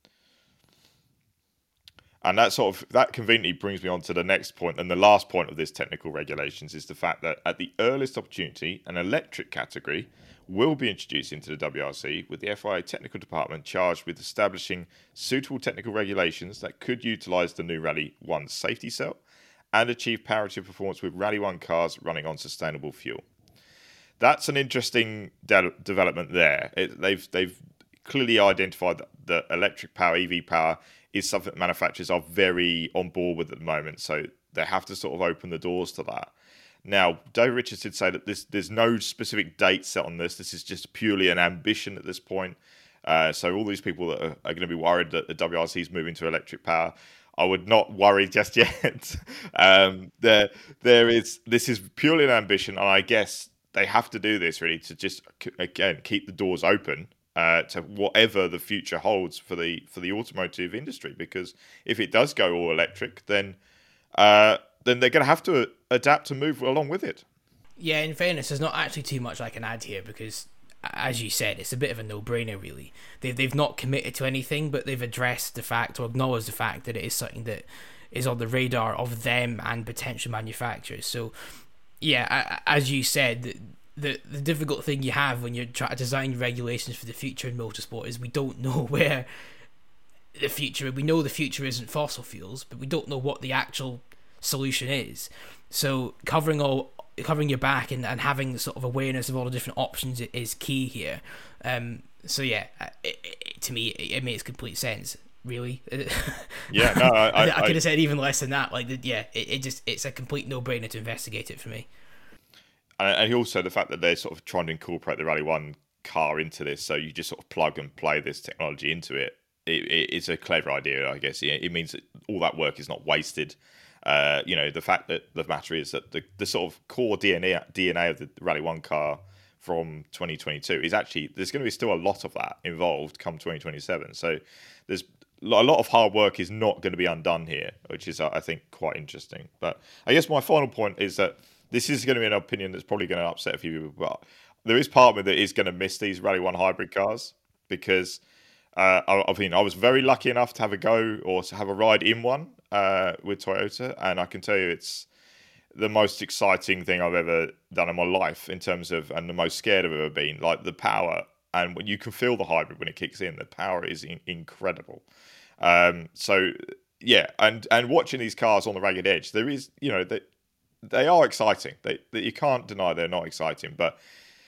And that sort of that conveniently brings me on to the next point, and the last point of this technical regulations is the fact that at the earliest opportunity, an electric category will be introduced into the W R C, with the F I A technical department charged with establishing suitable technical regulations that could utilise the new Rally one safety cell and achieve parity of performance with Rally one cars running on sustainable fuel. That's an interesting de- development there. It, they've they've clearly identified that the electric power, E V power, is something that manufacturers are very on board with at the moment. So they have to sort of open the doors to that. Now, David Richards did say that this, there's no specific date set on this. This is just purely an ambition at this point. Uh, so all these people that are, are going to be worried that the W R C is moving to electric power, I would not worry just yet. um, there, there is. This is purely an ambition, and I guess they have to do this really to just, again, keep the doors open uh, to whatever the future holds for the for the automotive industry. Because if it does go all electric, then uh, then they're going to have to adapt and move along with it. Yeah, in fairness, there's not actually too much I can add here, because as you said, it's a bit of a no-brainer, really. They've, they've not committed to anything, but they've addressed the fact, or acknowledged the fact, that it is something that is on the radar of them and potential manufacturers. So, yeah, as you said, the, the, the difficult thing you have when you're trying to design regulations for the future in motorsport is we don't know where the future, we know the future isn't fossil fuels, but we don't know what the actual solution is. So covering all covering your back and, and having sort of awareness of all the different options is key here. Um, so yeah, it, it, to me, it, it makes complete sense. Really, yeah. No, I, I, I could have said even less than that. Like, yeah, it, it just it's a complete no-brainer to investigate it for me. And also the fact that they're sort of trying to incorporate the Rally One car into this, so you just sort of plug and play this technology into it. It, it it's a clever idea, I guess. It, it means that all that work is not wasted. Uh, you know, the fact that the matter is that the, the sort of core D N A D N A of the Rally One car from twenty twenty-two is actually, there's going to be still a lot of that involved come twenty twenty-seven. So there's a lot of hard work is not going to be undone here, which is, I think, quite interesting. But I guess my final point is that this is going to be an opinion that's probably going to upset a few people, but there is part of me that is going to miss these Rally One hybrid cars because uh, I, I mean, I was very lucky enough to have a go or to have a ride in one uh, with Toyota, and I can tell you it's the most exciting thing I've ever done in my life in terms of, and the most scared I've ever been. Like the power, and when you can feel the hybrid when it kicks in, the power is in, incredible. Um, so yeah, and and watching these cars on the ragged edge, there is, you know, they they are exciting. They, they you can't deny they're not exciting, but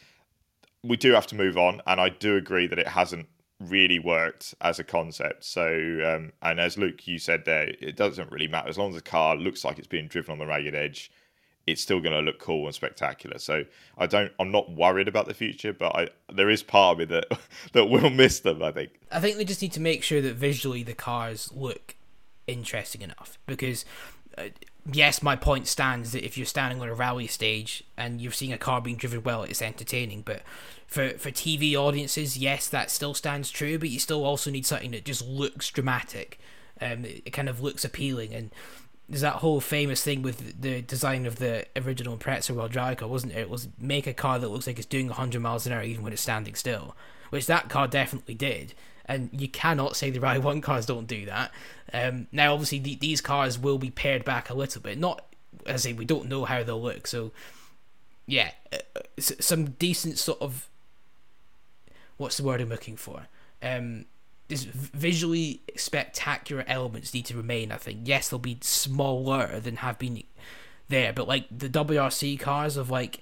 we do have to move on. And I do agree that it hasn't really worked as a concept. So, um, and as Luke, you said there, it doesn't really matter as long as the car looks like it's being driven on the ragged edge. It's still going to look cool and spectacular. So I don't, I'm not worried about the future, but I, there is part of me that that will miss them, I think. I think they just need to make sure that visually the cars look interesting enough, because uh, yes, my point stands that if you're standing on a rally stage and you're seeing a car being driven well, it's entertaining. But for for T V audiences, yes, that still stands true, but you still also need something that just looks dramatic. Um, it kind of looks appealing. And there's that whole famous thing with the design of the original Impreza World Rally car, wasn't it? It was make a car that looks like it's doing one hundred miles an hour even when it's standing still, which that car definitely did. And you cannot say the Rally One cars don't do that. Um, now, obviously, the, these cars will be pared back a little bit. Not, as I say, we don't know how they'll look. So, yeah, uh, some decent sort of, what's the word I'm looking for? Um, This visually spectacular elements need to remain, I think. Yes, they'll be smaller than have been there, but like the W R C cars of like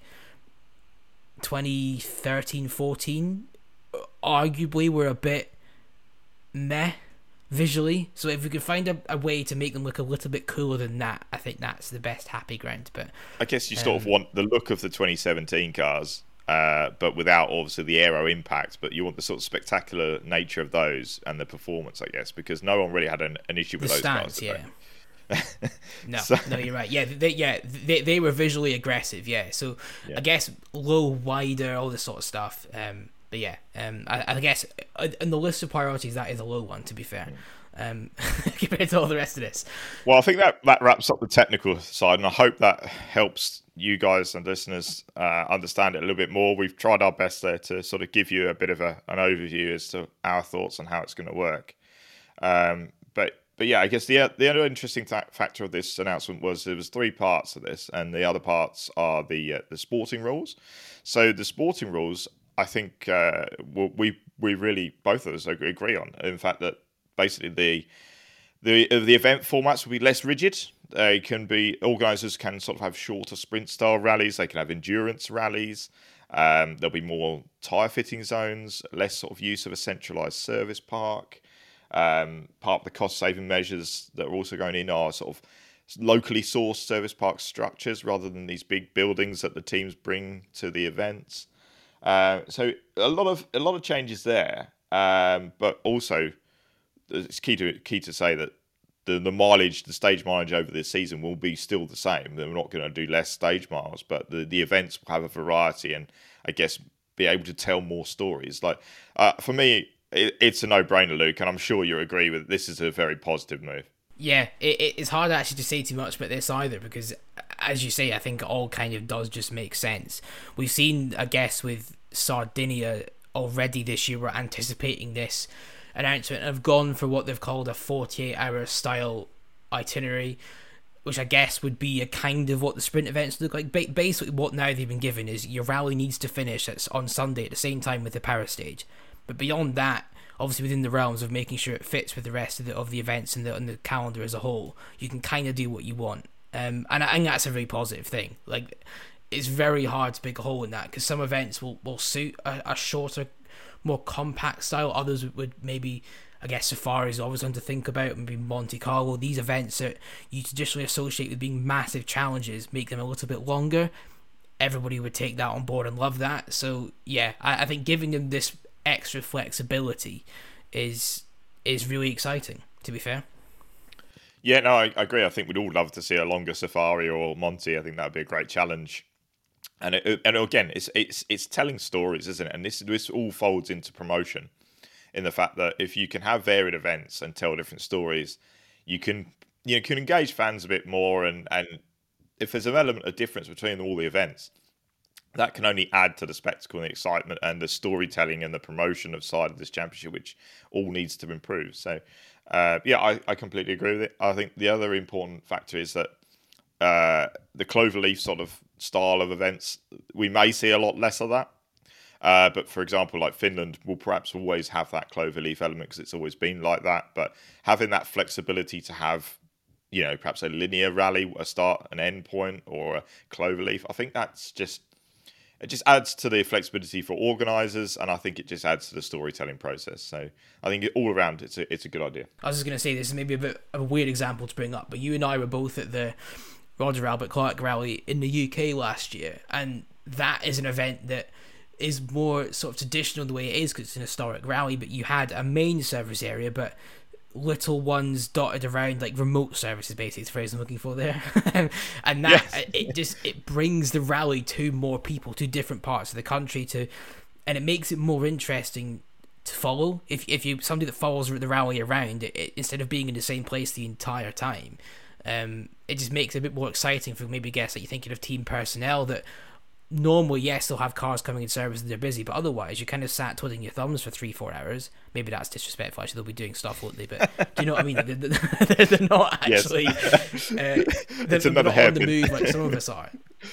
twenty thirteen fourteen arguably were a bit meh visually. So if we could find a, a way to make them look a little bit cooler than that, I think that's the best happy ground. But I guess you um, sort of want the look of the twenty seventeen cars, Uh, but without obviously the aero impact, but you want the sort of spectacular nature of those and the performance, I guess, because no one really had an, an issue with the those stance, cars. Yeah. no, so, no, you're right. Yeah, they, yeah, they they were visually aggressive. Yeah, so yeah. I guess low, wider, all this sort of stuff. Um, but yeah, um, I, I guess in the list of priorities, that is a low one, to be fair. Um, compared to all the rest of this. Well, I think that, that wraps up the technical side, and I hope that helps you guys and listeners uh, understand it a little bit more. We've tried our best there to sort of give you a bit of a, an overview as to our thoughts on how it's going to work. Um, but but yeah, I guess the the other interesting ta- factor of this announcement was there was three parts of this, and the other parts are the uh, the sporting rules. So the sporting rules, I think uh, we we really both of us agree on. In fact, that basically the the the event formats will be less rigid. They can be, organisers can sort of have shorter sprint style rallies. They can have endurance rallies. Um, there'll be more tyre fitting zones, less sort of use of a centralised service park. Um, part of the cost saving measures that are also going in are sort of locally sourced service park structures rather than these big buildings that the teams bring to the events. Uh, so a lot of a lot of changes there, um, but also it's key to key to say that the the mileage, the stage mileage over this season will be still the same. They're not going to do less stage miles, but the, the events will have a variety and I guess be able to tell more stories. Like uh, for me, it, it's a no-brainer, Luke, and I'm sure you agree with it. This is a very positive move. Yeah, it, it's hard actually to say too much about this either, because as you say, I think it all kind of does just make sense. We've seen, I guess, with Sardinia already this year, we're anticipating this announcement and have gone for what they've called a forty-eight hour style itinerary, which I guess would be a kind of what the sprint events look like. Ba- basically, what now they've been given is your rally needs to finish at, on Sunday at the same time with the Paris stage. But beyond that, obviously within the realms of making sure it fits with the rest of the of the events and the, and the calendar as a whole, you can kind of do what you want. Um, and I think that's a very positive thing. Like, it's very hard to pick a hole in that, because some events will, will suit a, a shorter, more compact style. Others would maybe, I guess Safari is always one to think about, maybe Monte Carlo. These events that you traditionally associate with being massive challenges, make them a little bit longer. Everybody would take that on board and love that. So yeah, I, I think giving them this extra flexibility is is really exciting, to be fair. Yeah, no, I, I agree. I think we'd all love to see a longer Safari or Monty. I think that would be a great challenge. And it, and again, it's it's it's telling stories, isn't it? And this this all folds into promotion, in the fact that if you can have varied events and tell different stories, you can you know, can engage fans a bit more. And, and if there's an element of difference between all the events, that can only add to the spectacle and the excitement and the storytelling and the promotion of side of this championship, which all needs to improve. So, uh, yeah, I, I completely agree with it. I think the other important factor is that uh, the cloverleaf sort of style of events, we may see a lot less of that. Uh, but for example, like Finland will perhaps always have that cloverleaf element because it's always been like that. But having that flexibility to have, you know, perhaps a linear rally, a start, an end point, or a cloverleaf, I think that's just, it just adds to the flexibility for organisers, and I think it just adds to the storytelling process. So I think all around, it's a it's a good idea. I was just going to say, this is maybe a bit of a weird example to bring up, but you and I were both at the Roger Albert Clark Rally in the U K last year, and that is an event that is more sort of traditional the way it is, because it's an historic rally, but you had a main service area, but little ones dotted around, like remote services, basically, is the phrase I'm looking for there. And that, yes. it just, it brings the rally to more people, to different parts of the country, to, and it makes it more interesting to follow. If if you somebody that follows the rally around, it, it, instead of being in the same place the entire time, um, it just makes it a bit more exciting for maybe guests that you're thinking of team personnel that normally, yes, they'll have cars coming in service and they're busy, but otherwise, you kind of sat twiddling your thumbs for three, four hours. Maybe that's disrespectful, actually, they'll be doing stuff, won't they? But do you know what I mean? They're, they're, they're not actually yes. uh, they're, it's they're another not on the move like some of us are.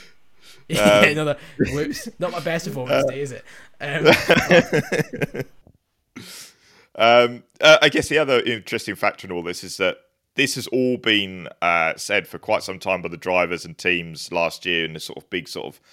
Um, another, whoops, not my best performance uh, day, is it? Um, um, uh, I guess the other interesting factor in all this is that this has all been uh, said for quite some time by the drivers and teams last year in this sort of big sort of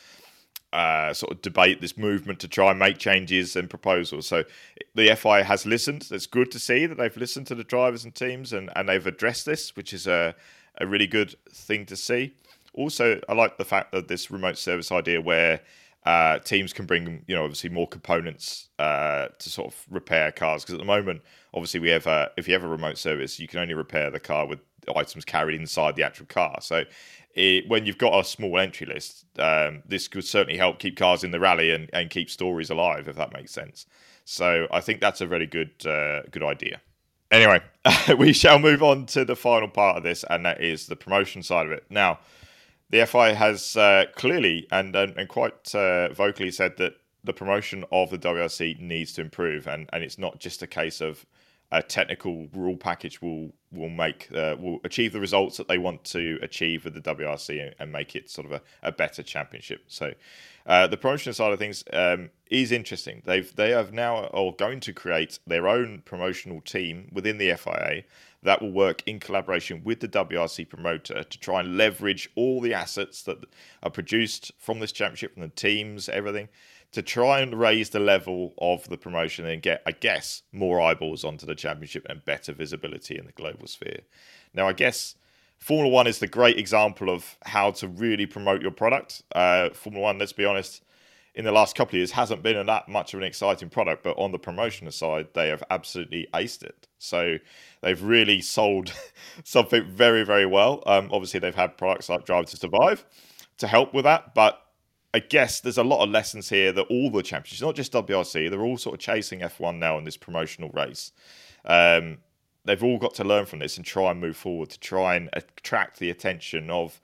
Uh, sort of debate, this movement to try and make changes and proposals. So the F I A has listened. It's good to see that they've listened to the drivers and teams and, and they've addressed this, which is a, a really good thing to see. Also, I like the fact that this remote service idea where uh, teams can bring, you know, obviously more components uh, to sort of repair cars. Because at the moment, obviously, we have a, if you have a remote service, you can only repair the car with items carried inside the actual car. So It, when you've got a small entry list, um, this could certainly help keep cars in the rally and, and keep stories alive, if that makes sense. So I think that's a very good uh, good idea. Anyway, we shall move on to the final part of this, and that is the promotion side of it. Now, the F I A has uh, clearly and, and, and quite uh, vocally said that the promotion of the W R C needs to improve, and, and it's not just a case of a technical rule package will will make uh, will achieve the results that they want to achieve with the W R C and, and make it sort of a, a better championship. So uh, the promotion side of things um, is interesting. They've they have now are going to create their own promotional team within the F I A that will work in collaboration with the W R C promoter to try and leverage all the assets that are produced from this championship, from the teams, everything, to try and raise the level of the promotion and get, I guess, more eyeballs onto the championship and better visibility in the global sphere. Now, I guess Formula One is the great example of how to really promote your product. Uh, Formula One, let's be honest, in the last couple of years hasn't been that much of an exciting product, but on the promotion side, they have absolutely aced it. So they've really sold something very, very well. Um, obviously, they've had products like Drive to Survive to help with that, but I guess there's a lot of lessons here that all the championships, not just W R C, they're all sort of chasing F one now in this promotional race. Um, they've all got to learn from this and try and move forward to try and attract the attention of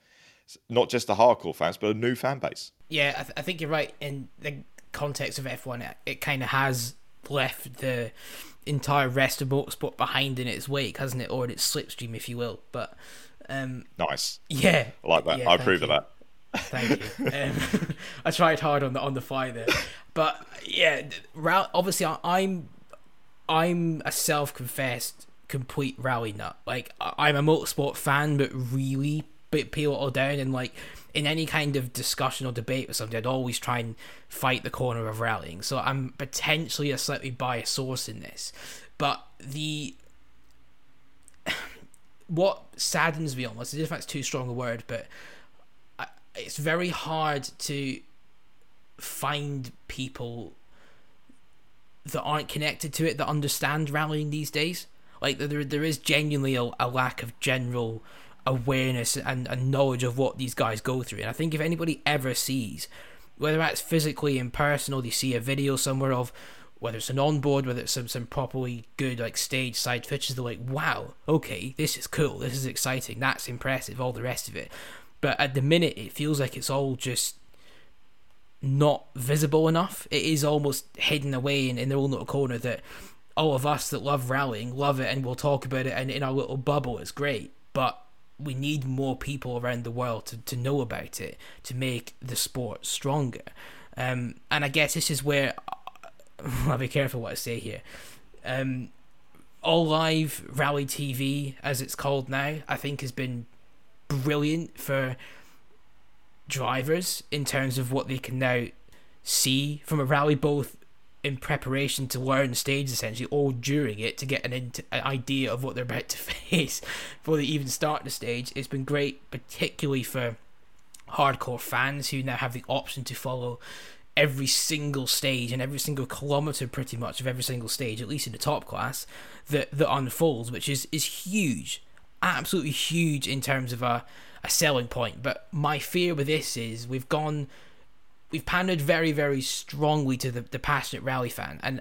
not just the hardcore fans, but a new fan base. Yeah, I, th- I think you're right. In the context of F one, it, it kind of has left the entire rest of motorsport behind in its wake, hasn't it? Or in its slipstream, if you will. But um, nice. Yeah. I like that. Yeah, I approve of that. Thank you. Um, I tried hard on the on the fly there, but yeah, obviously I'm I'm a self-confessed complete rally nut. Like, I'm a motorsport fan, but really peel it all down, and like in any kind of discussion or debate with somebody, I'd always try and fight the corner of rallying. So I'm potentially a slightly biased source in this, but the what saddens me almost, if that's too strong a word, but it's very hard to find people that aren't connected to it that understand rallying these days. Like, there there is genuinely a, a lack of general awareness and, and knowledge of what these guys go through. And I think if anybody ever sees, whether that's physically in person or they see a video somewhere of, whether it's an onboard, whether it's some, some properly good like stage side footage, they're like, wow, okay, this is cool, this is exciting, that's impressive, all the rest of it. But at the minute, it feels like it's all just not visible enough. It is almost hidden away in, in their own little corner that all of us that love rallying love it, and we'll talk about it, and in our little bubble it's great. But we need more people around the world to, to know about it, to make the sport stronger. Um, and I guess this is where I'll be careful what I say here. Um, All Live Rally T V, as it's called now, I think has been brilliant for drivers in terms of what they can now see from a rally, both in preparation to learn the stage essentially, or during it to get an, int- an idea of what they're about to face before they even start the stage. It's been great, particularly for hardcore fans who now have the option to follow every single stage and every single kilometre pretty much of every single stage, at least in the top class, that, that unfolds, which is, is huge. Absolutely huge in terms of a, a selling point. But my fear with this is we've gone we've pandered very very strongly to the, the passionate rally fan, and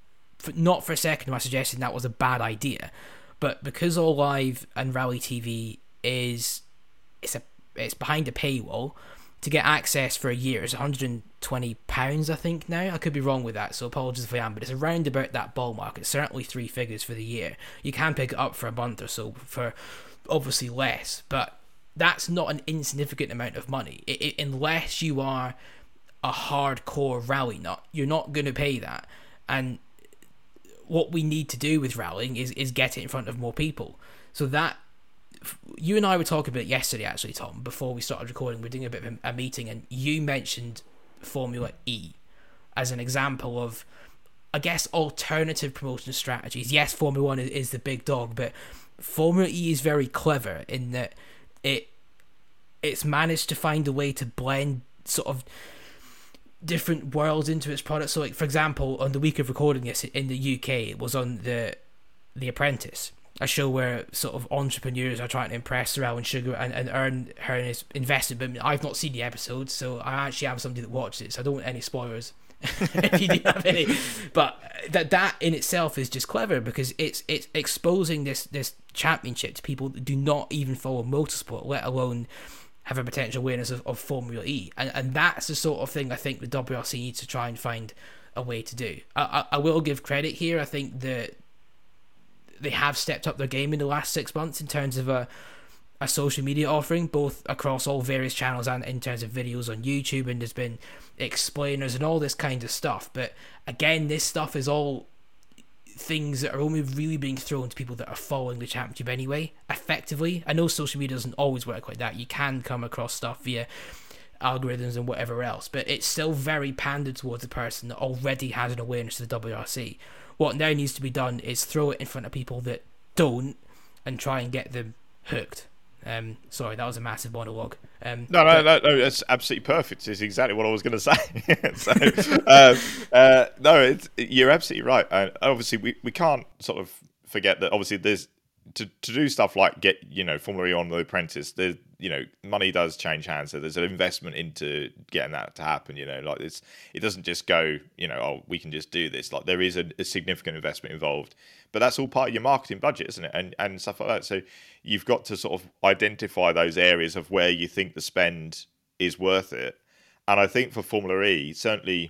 f- not for a second am I suggesting that was a bad idea, but because All Live and Rally T V is it's a it's behind a paywall, to get access for a year is one hundred twenty pounds, I think now. I could be wrong with that, so apologies if I am, but it's around about that ball mark. It's certainly three figures for the year. You can pick it up for a month or so for obviously less, but that's not an insignificant amount of money. It, it, unless you are a hardcore rally nut, you're not going to pay that. And what we need to do with rallying is, is get it in front of more people. So that, you and I were talking about it yesterday, actually, Tom, before we started recording. We we're doing a bit of a, a meeting, and you mentioned Formula E as an example of, I guess, alternative promotion strategies. Yes, Formula One is, is the big dog, but Formula E is very clever in that it it's managed to find a way to blend sort of different worlds into its product. So, like, for example, on the week of recording this in the U K, it was on the The Apprentice, a show where sort of entrepreneurs are trying to impress Alan Sugar and, and earn her investment. But I've not seen the episode, so I actually am somebody that watched it, so I don't want any spoilers if you do have any. But that that in itself is just clever, because it's it's exposing this this championship to people that do not even follow motorsport, let alone have a potential awareness of, of Formula E. And and that's the sort of thing I think the W R C needs to try and find a way to do. I, I, I will give credit here. I think that they have stepped up their game in the last six months in terms of a a social media offering, both across all various channels and in terms of videos on YouTube, and there's been explainers and all this kind of stuff. But again, this stuff is all things that are only really being thrown to people that are following the championship anyway, effectively. I know social media doesn't always work like that. You can come across stuff via algorithms and whatever else, but it's still very pandered towards the person that already has an awareness of the W R C. What now needs to be done is throw it in front of people that don't and try and get them hooked. Um, sorry, that was a massive monologue. Um, no, no, but... no, no, that's absolutely perfect. It's exactly what I was going to say. so, uh, uh, no, it's, you're absolutely right. And obviously, we, we can't sort of forget that. Obviously, there's to, to do stuff like get you know Formula E on The Apprentice. There's you know, money does change hands. So there's an investment into getting that to happen. You know, like it's it doesn't just go, you know, oh, we can just do this. Like there is a, a significant investment involved, but that's all part of your marketing budget, isn't it? And and stuff like that. So you've got to sort of identify those areas of where you think the spend is worth it. And I think for Formula E, certainly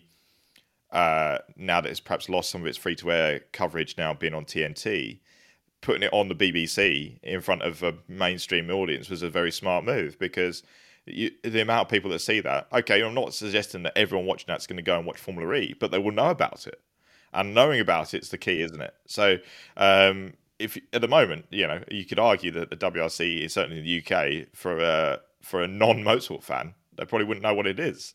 uh, now that it's perhaps lost some of its free to air coverage now being on T N T. Putting it on the B B C in front of a mainstream audience was a very smart move, because you, the amount of people that see that, okay, I'm not suggesting that everyone watching that's going to go and watch Formula E, but they will know about it. And knowing about it's the key, isn't it? So um, if at the moment, you know, you could argue that the W R C is certainly in the U K for a, for a non-motorsport fan, they probably wouldn't know what it is.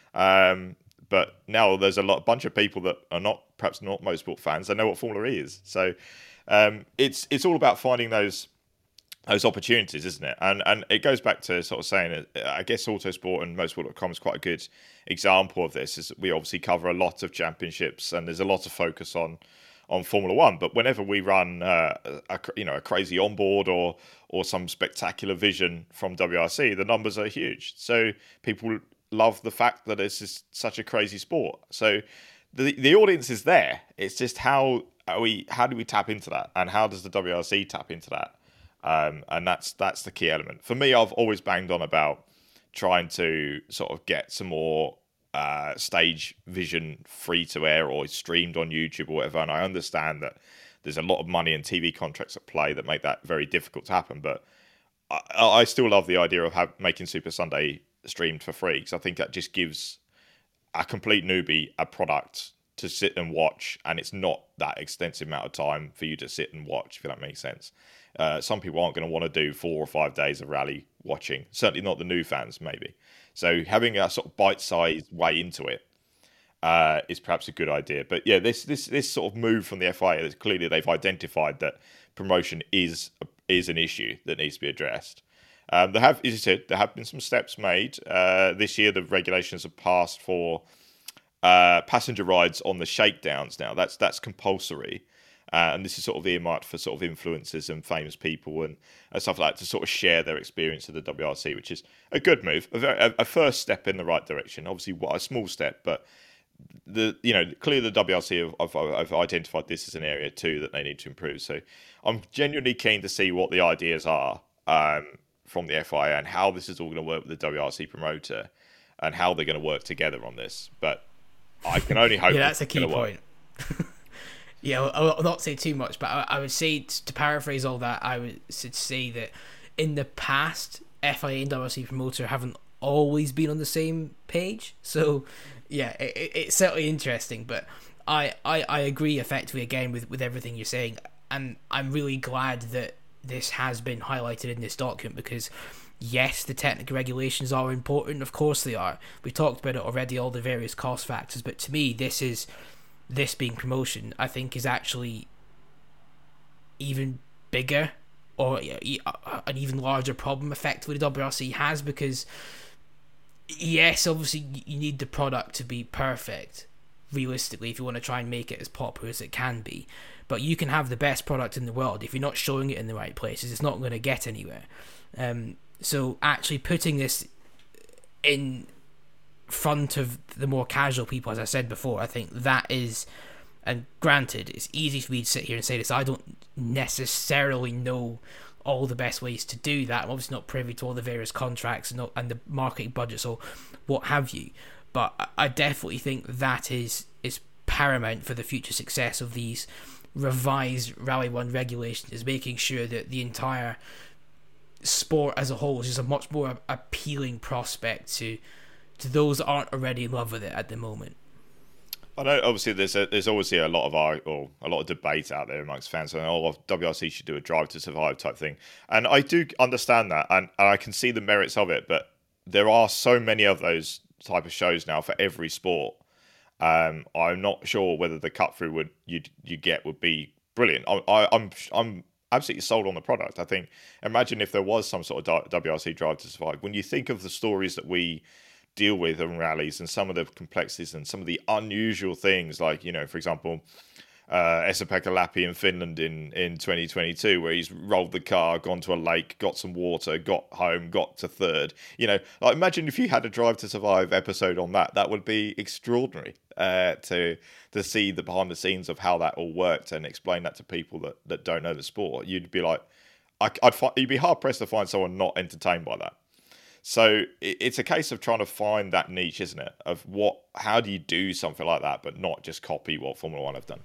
Um, but now there's a lot, bunch of people that are not, perhaps not motorsport fans, they know what Formula E is. So Um, it's it's all about finding those those opportunities, isn't it? And and it goes back to sort of saying, I guess Autosport and motorsport dot com is quite a good example of this. Is we obviously cover a lot of championships, and there's a lot of focus on on Formula One. But whenever we run uh, a you know a crazy onboard or or some spectacular vision from W R C, the numbers are huge. So people love the fact that this is such a crazy sport. So the the audience is there. It's just how Are we, how do we tap into that, and how does the W R C tap into that? Um, and that's that's the key element. For me, I've always banged on about trying to sort of get some more uh, stage vision free to air or streamed on YouTube or whatever. And I understand that there's a lot of money and T V contracts at play that make that very difficult to happen. But I, I still love the idea of have, making Super Sunday streamed for free, because I think that just gives a complete newbie a product to sit and watch, and it's not that extensive amount of time for you to sit and watch, if that makes sense. Uh, some people aren't going to want to do four or five days of rally watching, certainly not the new fans, maybe. So having a sort of bite-sized way into it uh, is perhaps a good idea. But yeah, this this this sort of move from the F I A, clearly they've identified that promotion is is an issue that needs to be addressed. Um, there have, as you said, there have been some steps made. Uh, this year, the regulations have passed for Uh, passenger rides on the shakedowns now. That's that's compulsory, uh, and this is sort of earmarked for sort of influencers and famous people and, and stuff like that to sort of share their experience of the W R C, which is a good move, a, very, a first step in the right direction. Obviously, what a small step, but the you know clearly the W R C have, have, have identified this as an area too that they need to improve. So I'm genuinely keen to see what the ideas are um, from the F I A and how this is all going to work with the W R C promoter and how they're going to work together on this, but I can only hope. Yeah, that's a key point. yeah, I'll, I'll not say too much, but I, I would say, to paraphrase all that, I would say that in the past, F I A and W R C promoter haven't always been on the same page. So, yeah, it, it's certainly interesting. But I, I, I agree effectively again with, with everything you're saying, and I'm really glad that this has been highlighted in this document, because yes, the technical regulations are important. Of course they are. We talked about it already, all the various cost factors. But to me, this is this being promotion, I think, is actually even bigger, or an even larger problem effectively the W R C has, because yes, obviously you need the product to be perfect, realistically, if you want to try and make it as popular as it can be. But you can have the best product in the world, if you're not showing it in the right places, it's not going to get anywhere. Um, so actually putting this in front of the more casual people, as I said before, I think that is, and granted, it's easy for me to sit here and say this, I don't necessarily know all the best ways to do that. I'm obviously not privy to all the various contracts and, and the marketing budgets or what have you, but I definitely think that is is paramount for the future success of these revised Rally One regulations, is making sure that the entire sport as a whole is just a much more appealing prospect to to those that aren't already in love with it at the moment. I know obviously there's a, there's obviously a lot of our, or a lot of debate out there amongst fans saying, oh, W R C should do a Drive to Survive type thing, and I do understand that, and, and I can see the merits of it, but there are so many of those type of shows now for every sport. Um, I'm not sure whether the cut through would you you get would be brilliant. I, I, I'm I'm absolutely sold on the product. I think, imagine if there was some sort of W R C Drive to Survive. When you think of the stories that we deal with in rallies and some of the complexities and some of the unusual things, like, you know, for example, uh, Esa-Pekka Lappi in Finland in, in twenty twenty-two, where he's rolled the car, gone to a lake, got some water, got home, got to third. You know, like imagine if you had a Drive to Survive episode on that. That would be extraordinary uh, to to see the behind the scenes of how that all worked and explain that to people that, that don't know the sport. You'd be like, I, I'd find, you'd be hard pressed to find someone not entertained by that. So it's a case of trying to find that niche, isn't it? Of what, how do you do something like that, but not just copy what Formula One have done?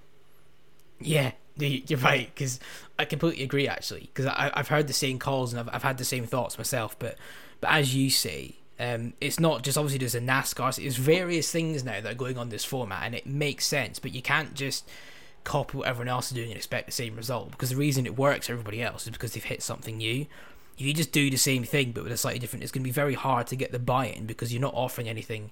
Yeah, you're right, because I completely agree, actually, because I've heard the same calls and I've, I've had the same thoughts myself, but but as you say, um, it's not just, obviously there's a NASCAR, so there's various things now that are going on this format, and it makes sense, but you can't just copy what everyone else is doing and expect the same result, because the reason it works for everybody else is because they've hit something new. If you just do the same thing but with a slightly different, it's going to be very hard to get the buy-in because you're not offering anything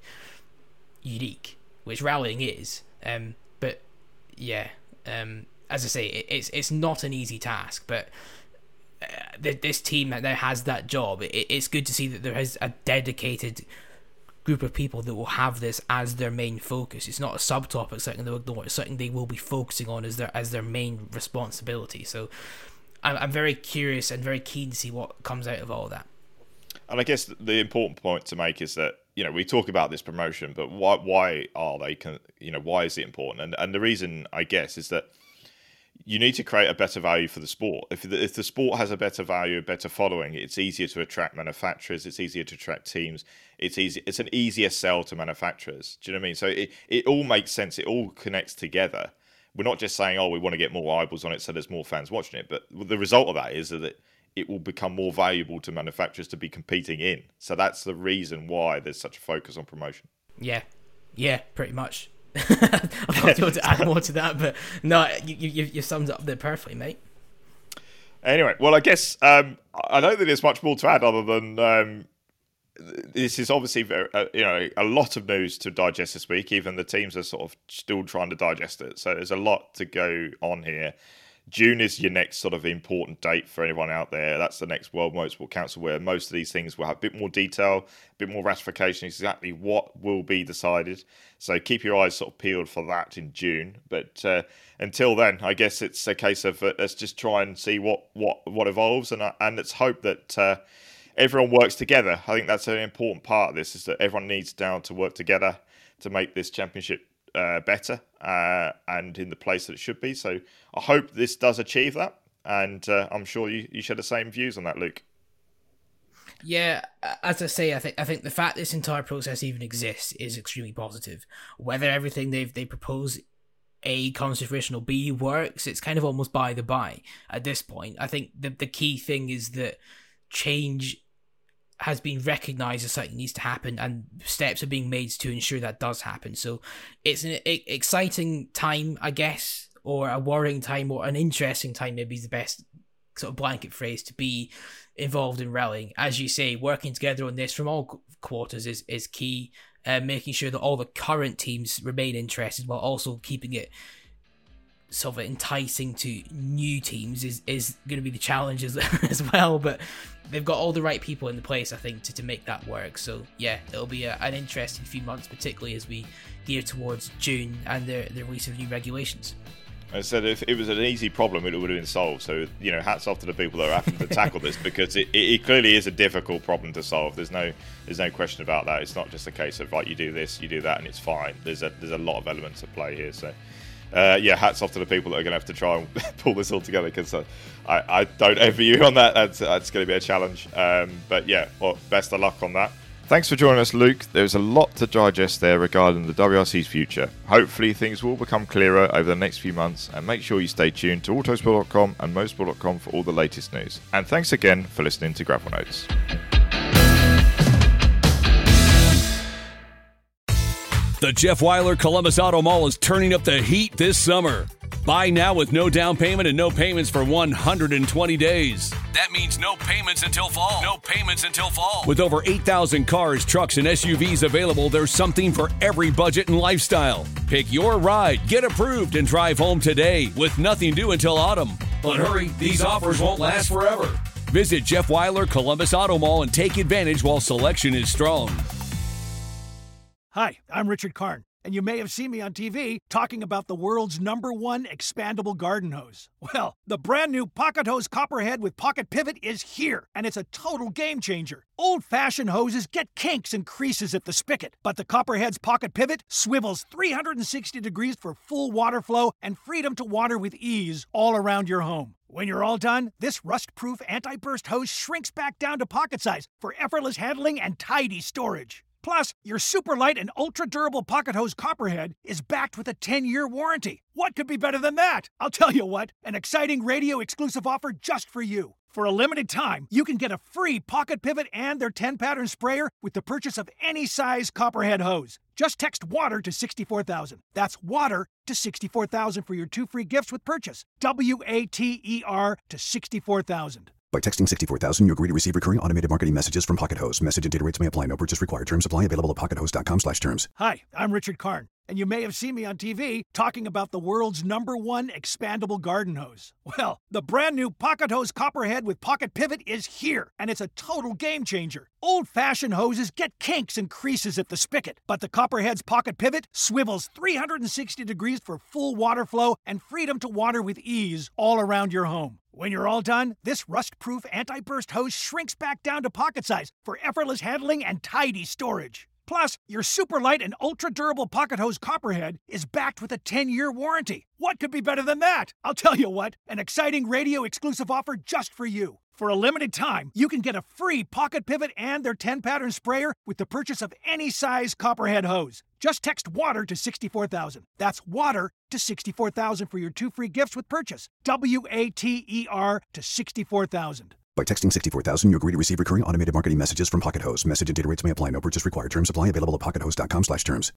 unique, which rallying is. Um, but yeah, um, as I say, it, it's it's not an easy task. But uh, this team that now has that job, it, it's good to see that there is a dedicated group of people that will have this as their main focus. It's not a subtopic, something they'll ignore. It's something they will be focusing on as their as their main responsibility. So I'm very curious and very keen to see what comes out of all of that. And I guess the important point to make is that, you know, we talk about this promotion, but why why are they, you know, why is it important? And and the reason, I guess, is that you need to create a better value for the sport. If the, if the sport has a better value, a better following, it's easier to attract manufacturers, it's easier to attract teams, it's easy, it's an easier sell to manufacturers. Do you know what I mean? So it, it all makes sense, it all connects together. We're not just saying, oh, we want to get more eyeballs on it so there's more fans watching it. But the result of that is that it will become more valuable to manufacturers to be competing in. So that's the reason why there's such a focus on promotion. Yeah. Yeah, pretty much. I'd love to, to add more to that, but no, you, you, you summed it up there perfectly, mate. Anyway, well, I guess um, I don't think there's much more to add other than um, this is obviously very, uh, you know, a lot of news to digest this week. Even the teams are sort of still trying to digest it. So there's a lot to go on here. June is your next sort of important date for anyone out there. That's the next World Motorsport Council, where most of these things will have a bit more detail, a bit more ratification, exactly what will be decided. So keep your eyes sort of peeled for that in June. But uh, until then, I guess it's a case of uh, let's just try and see what what, what evolves, and uh, and let's hope that uh, everyone works together. I think that's an important part of this, is that everyone needs down to work together to make this championship Uh, better uh, and in the place that it should be. So I hope this does achieve that, and uh, I'm sure you, you share the same views on that, Luke. Yeah, as I say, I think I think the fact this entire process even exists is extremely positive. Whether everything they've they propose A comes to fruition or B works, it's kind of almost by the by at this point. I think the the key thing is that change has been recognised as something that needs to happen, and steps are being made to ensure that does happen. So it's an exciting time, I guess, or a worrying time, or an interesting time maybe is the best sort of blanket phrase to be involved in rallying. As you say, working together on this from all quarters is, is key, uh, making sure that all the current teams remain interested while also keeping it sort of enticing to new teams is, is going to be the challenge as, as well, but they've got all the right people in place, I think, to, to make that work. So yeah, it'll be a, an interesting few months, particularly as we gear towards June and the, the release of new regulations. I said if it was an easy problem, it would have been solved. So, you know, hats off to the people that are having to tackle this, because it, it, it clearly is a difficult problem to solve. There's no there's no question about that. It's not just a case of, right, you do this, you do that, and it's fine. There's a there's a lot of elements at play here. So Uh, yeah, hats off to the people that are going to have to try and pull this all together, because uh, I, I don't envy you on that. That's, that's going to be a challenge. Um, but yeah, well, best of luck on that. Thanks for joining us, Luke. There's a lot to digest there regarding the W R C's future. Hopefully things will become clearer over the next few months, and make sure you stay tuned to autosport dot com and motorsport dot com for all the latest news. And thanks again for listening to Gravel Notes. The Jeff Wyler Columbus Auto Mall is turning up the heat this summer. Buy now with no down payment and no payments for one hundred twenty days. That means no payments until fall. No payments until fall. With over eight thousand cars, trucks, and S U Vs available, there's something for every budget and lifestyle. Pick your ride, get approved, and drive home today with nothing due until autumn. But hurry, these offers won't last forever. Visit Jeff Wyler Columbus Auto Mall and take advantage while selection is strong. Hi, I'm Richard Karn, and you may have seen me on T V talking about the world's number one expandable garden hose. Well, the brand new Pocket Hose Copperhead with Pocket Pivot is here, and it's a total game changer. Old-fashioned hoses get kinks and creases at the spigot, but the Copperhead's Pocket Pivot swivels three hundred sixty degrees for full water flow and freedom to water with ease all around your home. When you're all done, this rust-proof anti-burst hose shrinks back down to pocket size for effortless handling and tidy storage. Plus, your super light and ultra-durable Pocket Hose Copperhead is backed with a ten-year warranty. What could be better than that? I'll tell you what, an exciting radio-exclusive offer just for you. For a limited time, you can get a free Pocket Pivot and their ten-pattern sprayer with the purchase of any size Copperhead hose. Just text WATER to sixty-four thousand. That's WATER to sixty-four thousand for your two free gifts with purchase. W A T E R to sixty-four thousand. By texting sixty-four thousand, you agree to receive recurring automated marketing messages from Pocket Hose. Message and data rates may apply. No purchase required. Terms apply. Available at pockethose.com slash terms. Hi, I'm Richard Karn, and you may have seen me on T V talking about the world's number one expandable garden hose. Well, the brand new Pocket Hose Copperhead with Pocket Pivot is here, and it's a total game changer. Old-fashioned hoses get kinks and creases at the spigot, but the Copperhead's Pocket Pivot swivels three hundred sixty degrees for full water flow and freedom to water with ease all around your home. When you're all done, this rust-proof anti-burst hose shrinks back down to pocket size for effortless handling and tidy storage. Plus, your super light and ultra-durable Pocket Hose Copperhead is backed with a ten-year warranty. What could be better than that? I'll tell you what, an exciting radio-exclusive offer just for you. For a limited time, you can get a free Pocket Pivot and their ten-pattern sprayer with the purchase of any size Copperhead hose. Just text WATER to sixty-four thousand. That's WATER to sixty-four thousand for your two free gifts with purchase. W A T E R to sixty-four thousand. By texting sixty-four thousand, you agree to receive recurring automated marketing messages from Pocket Hose. Message and data rates may apply. No purchase required. Terms apply. Available at pockethose.com slash terms.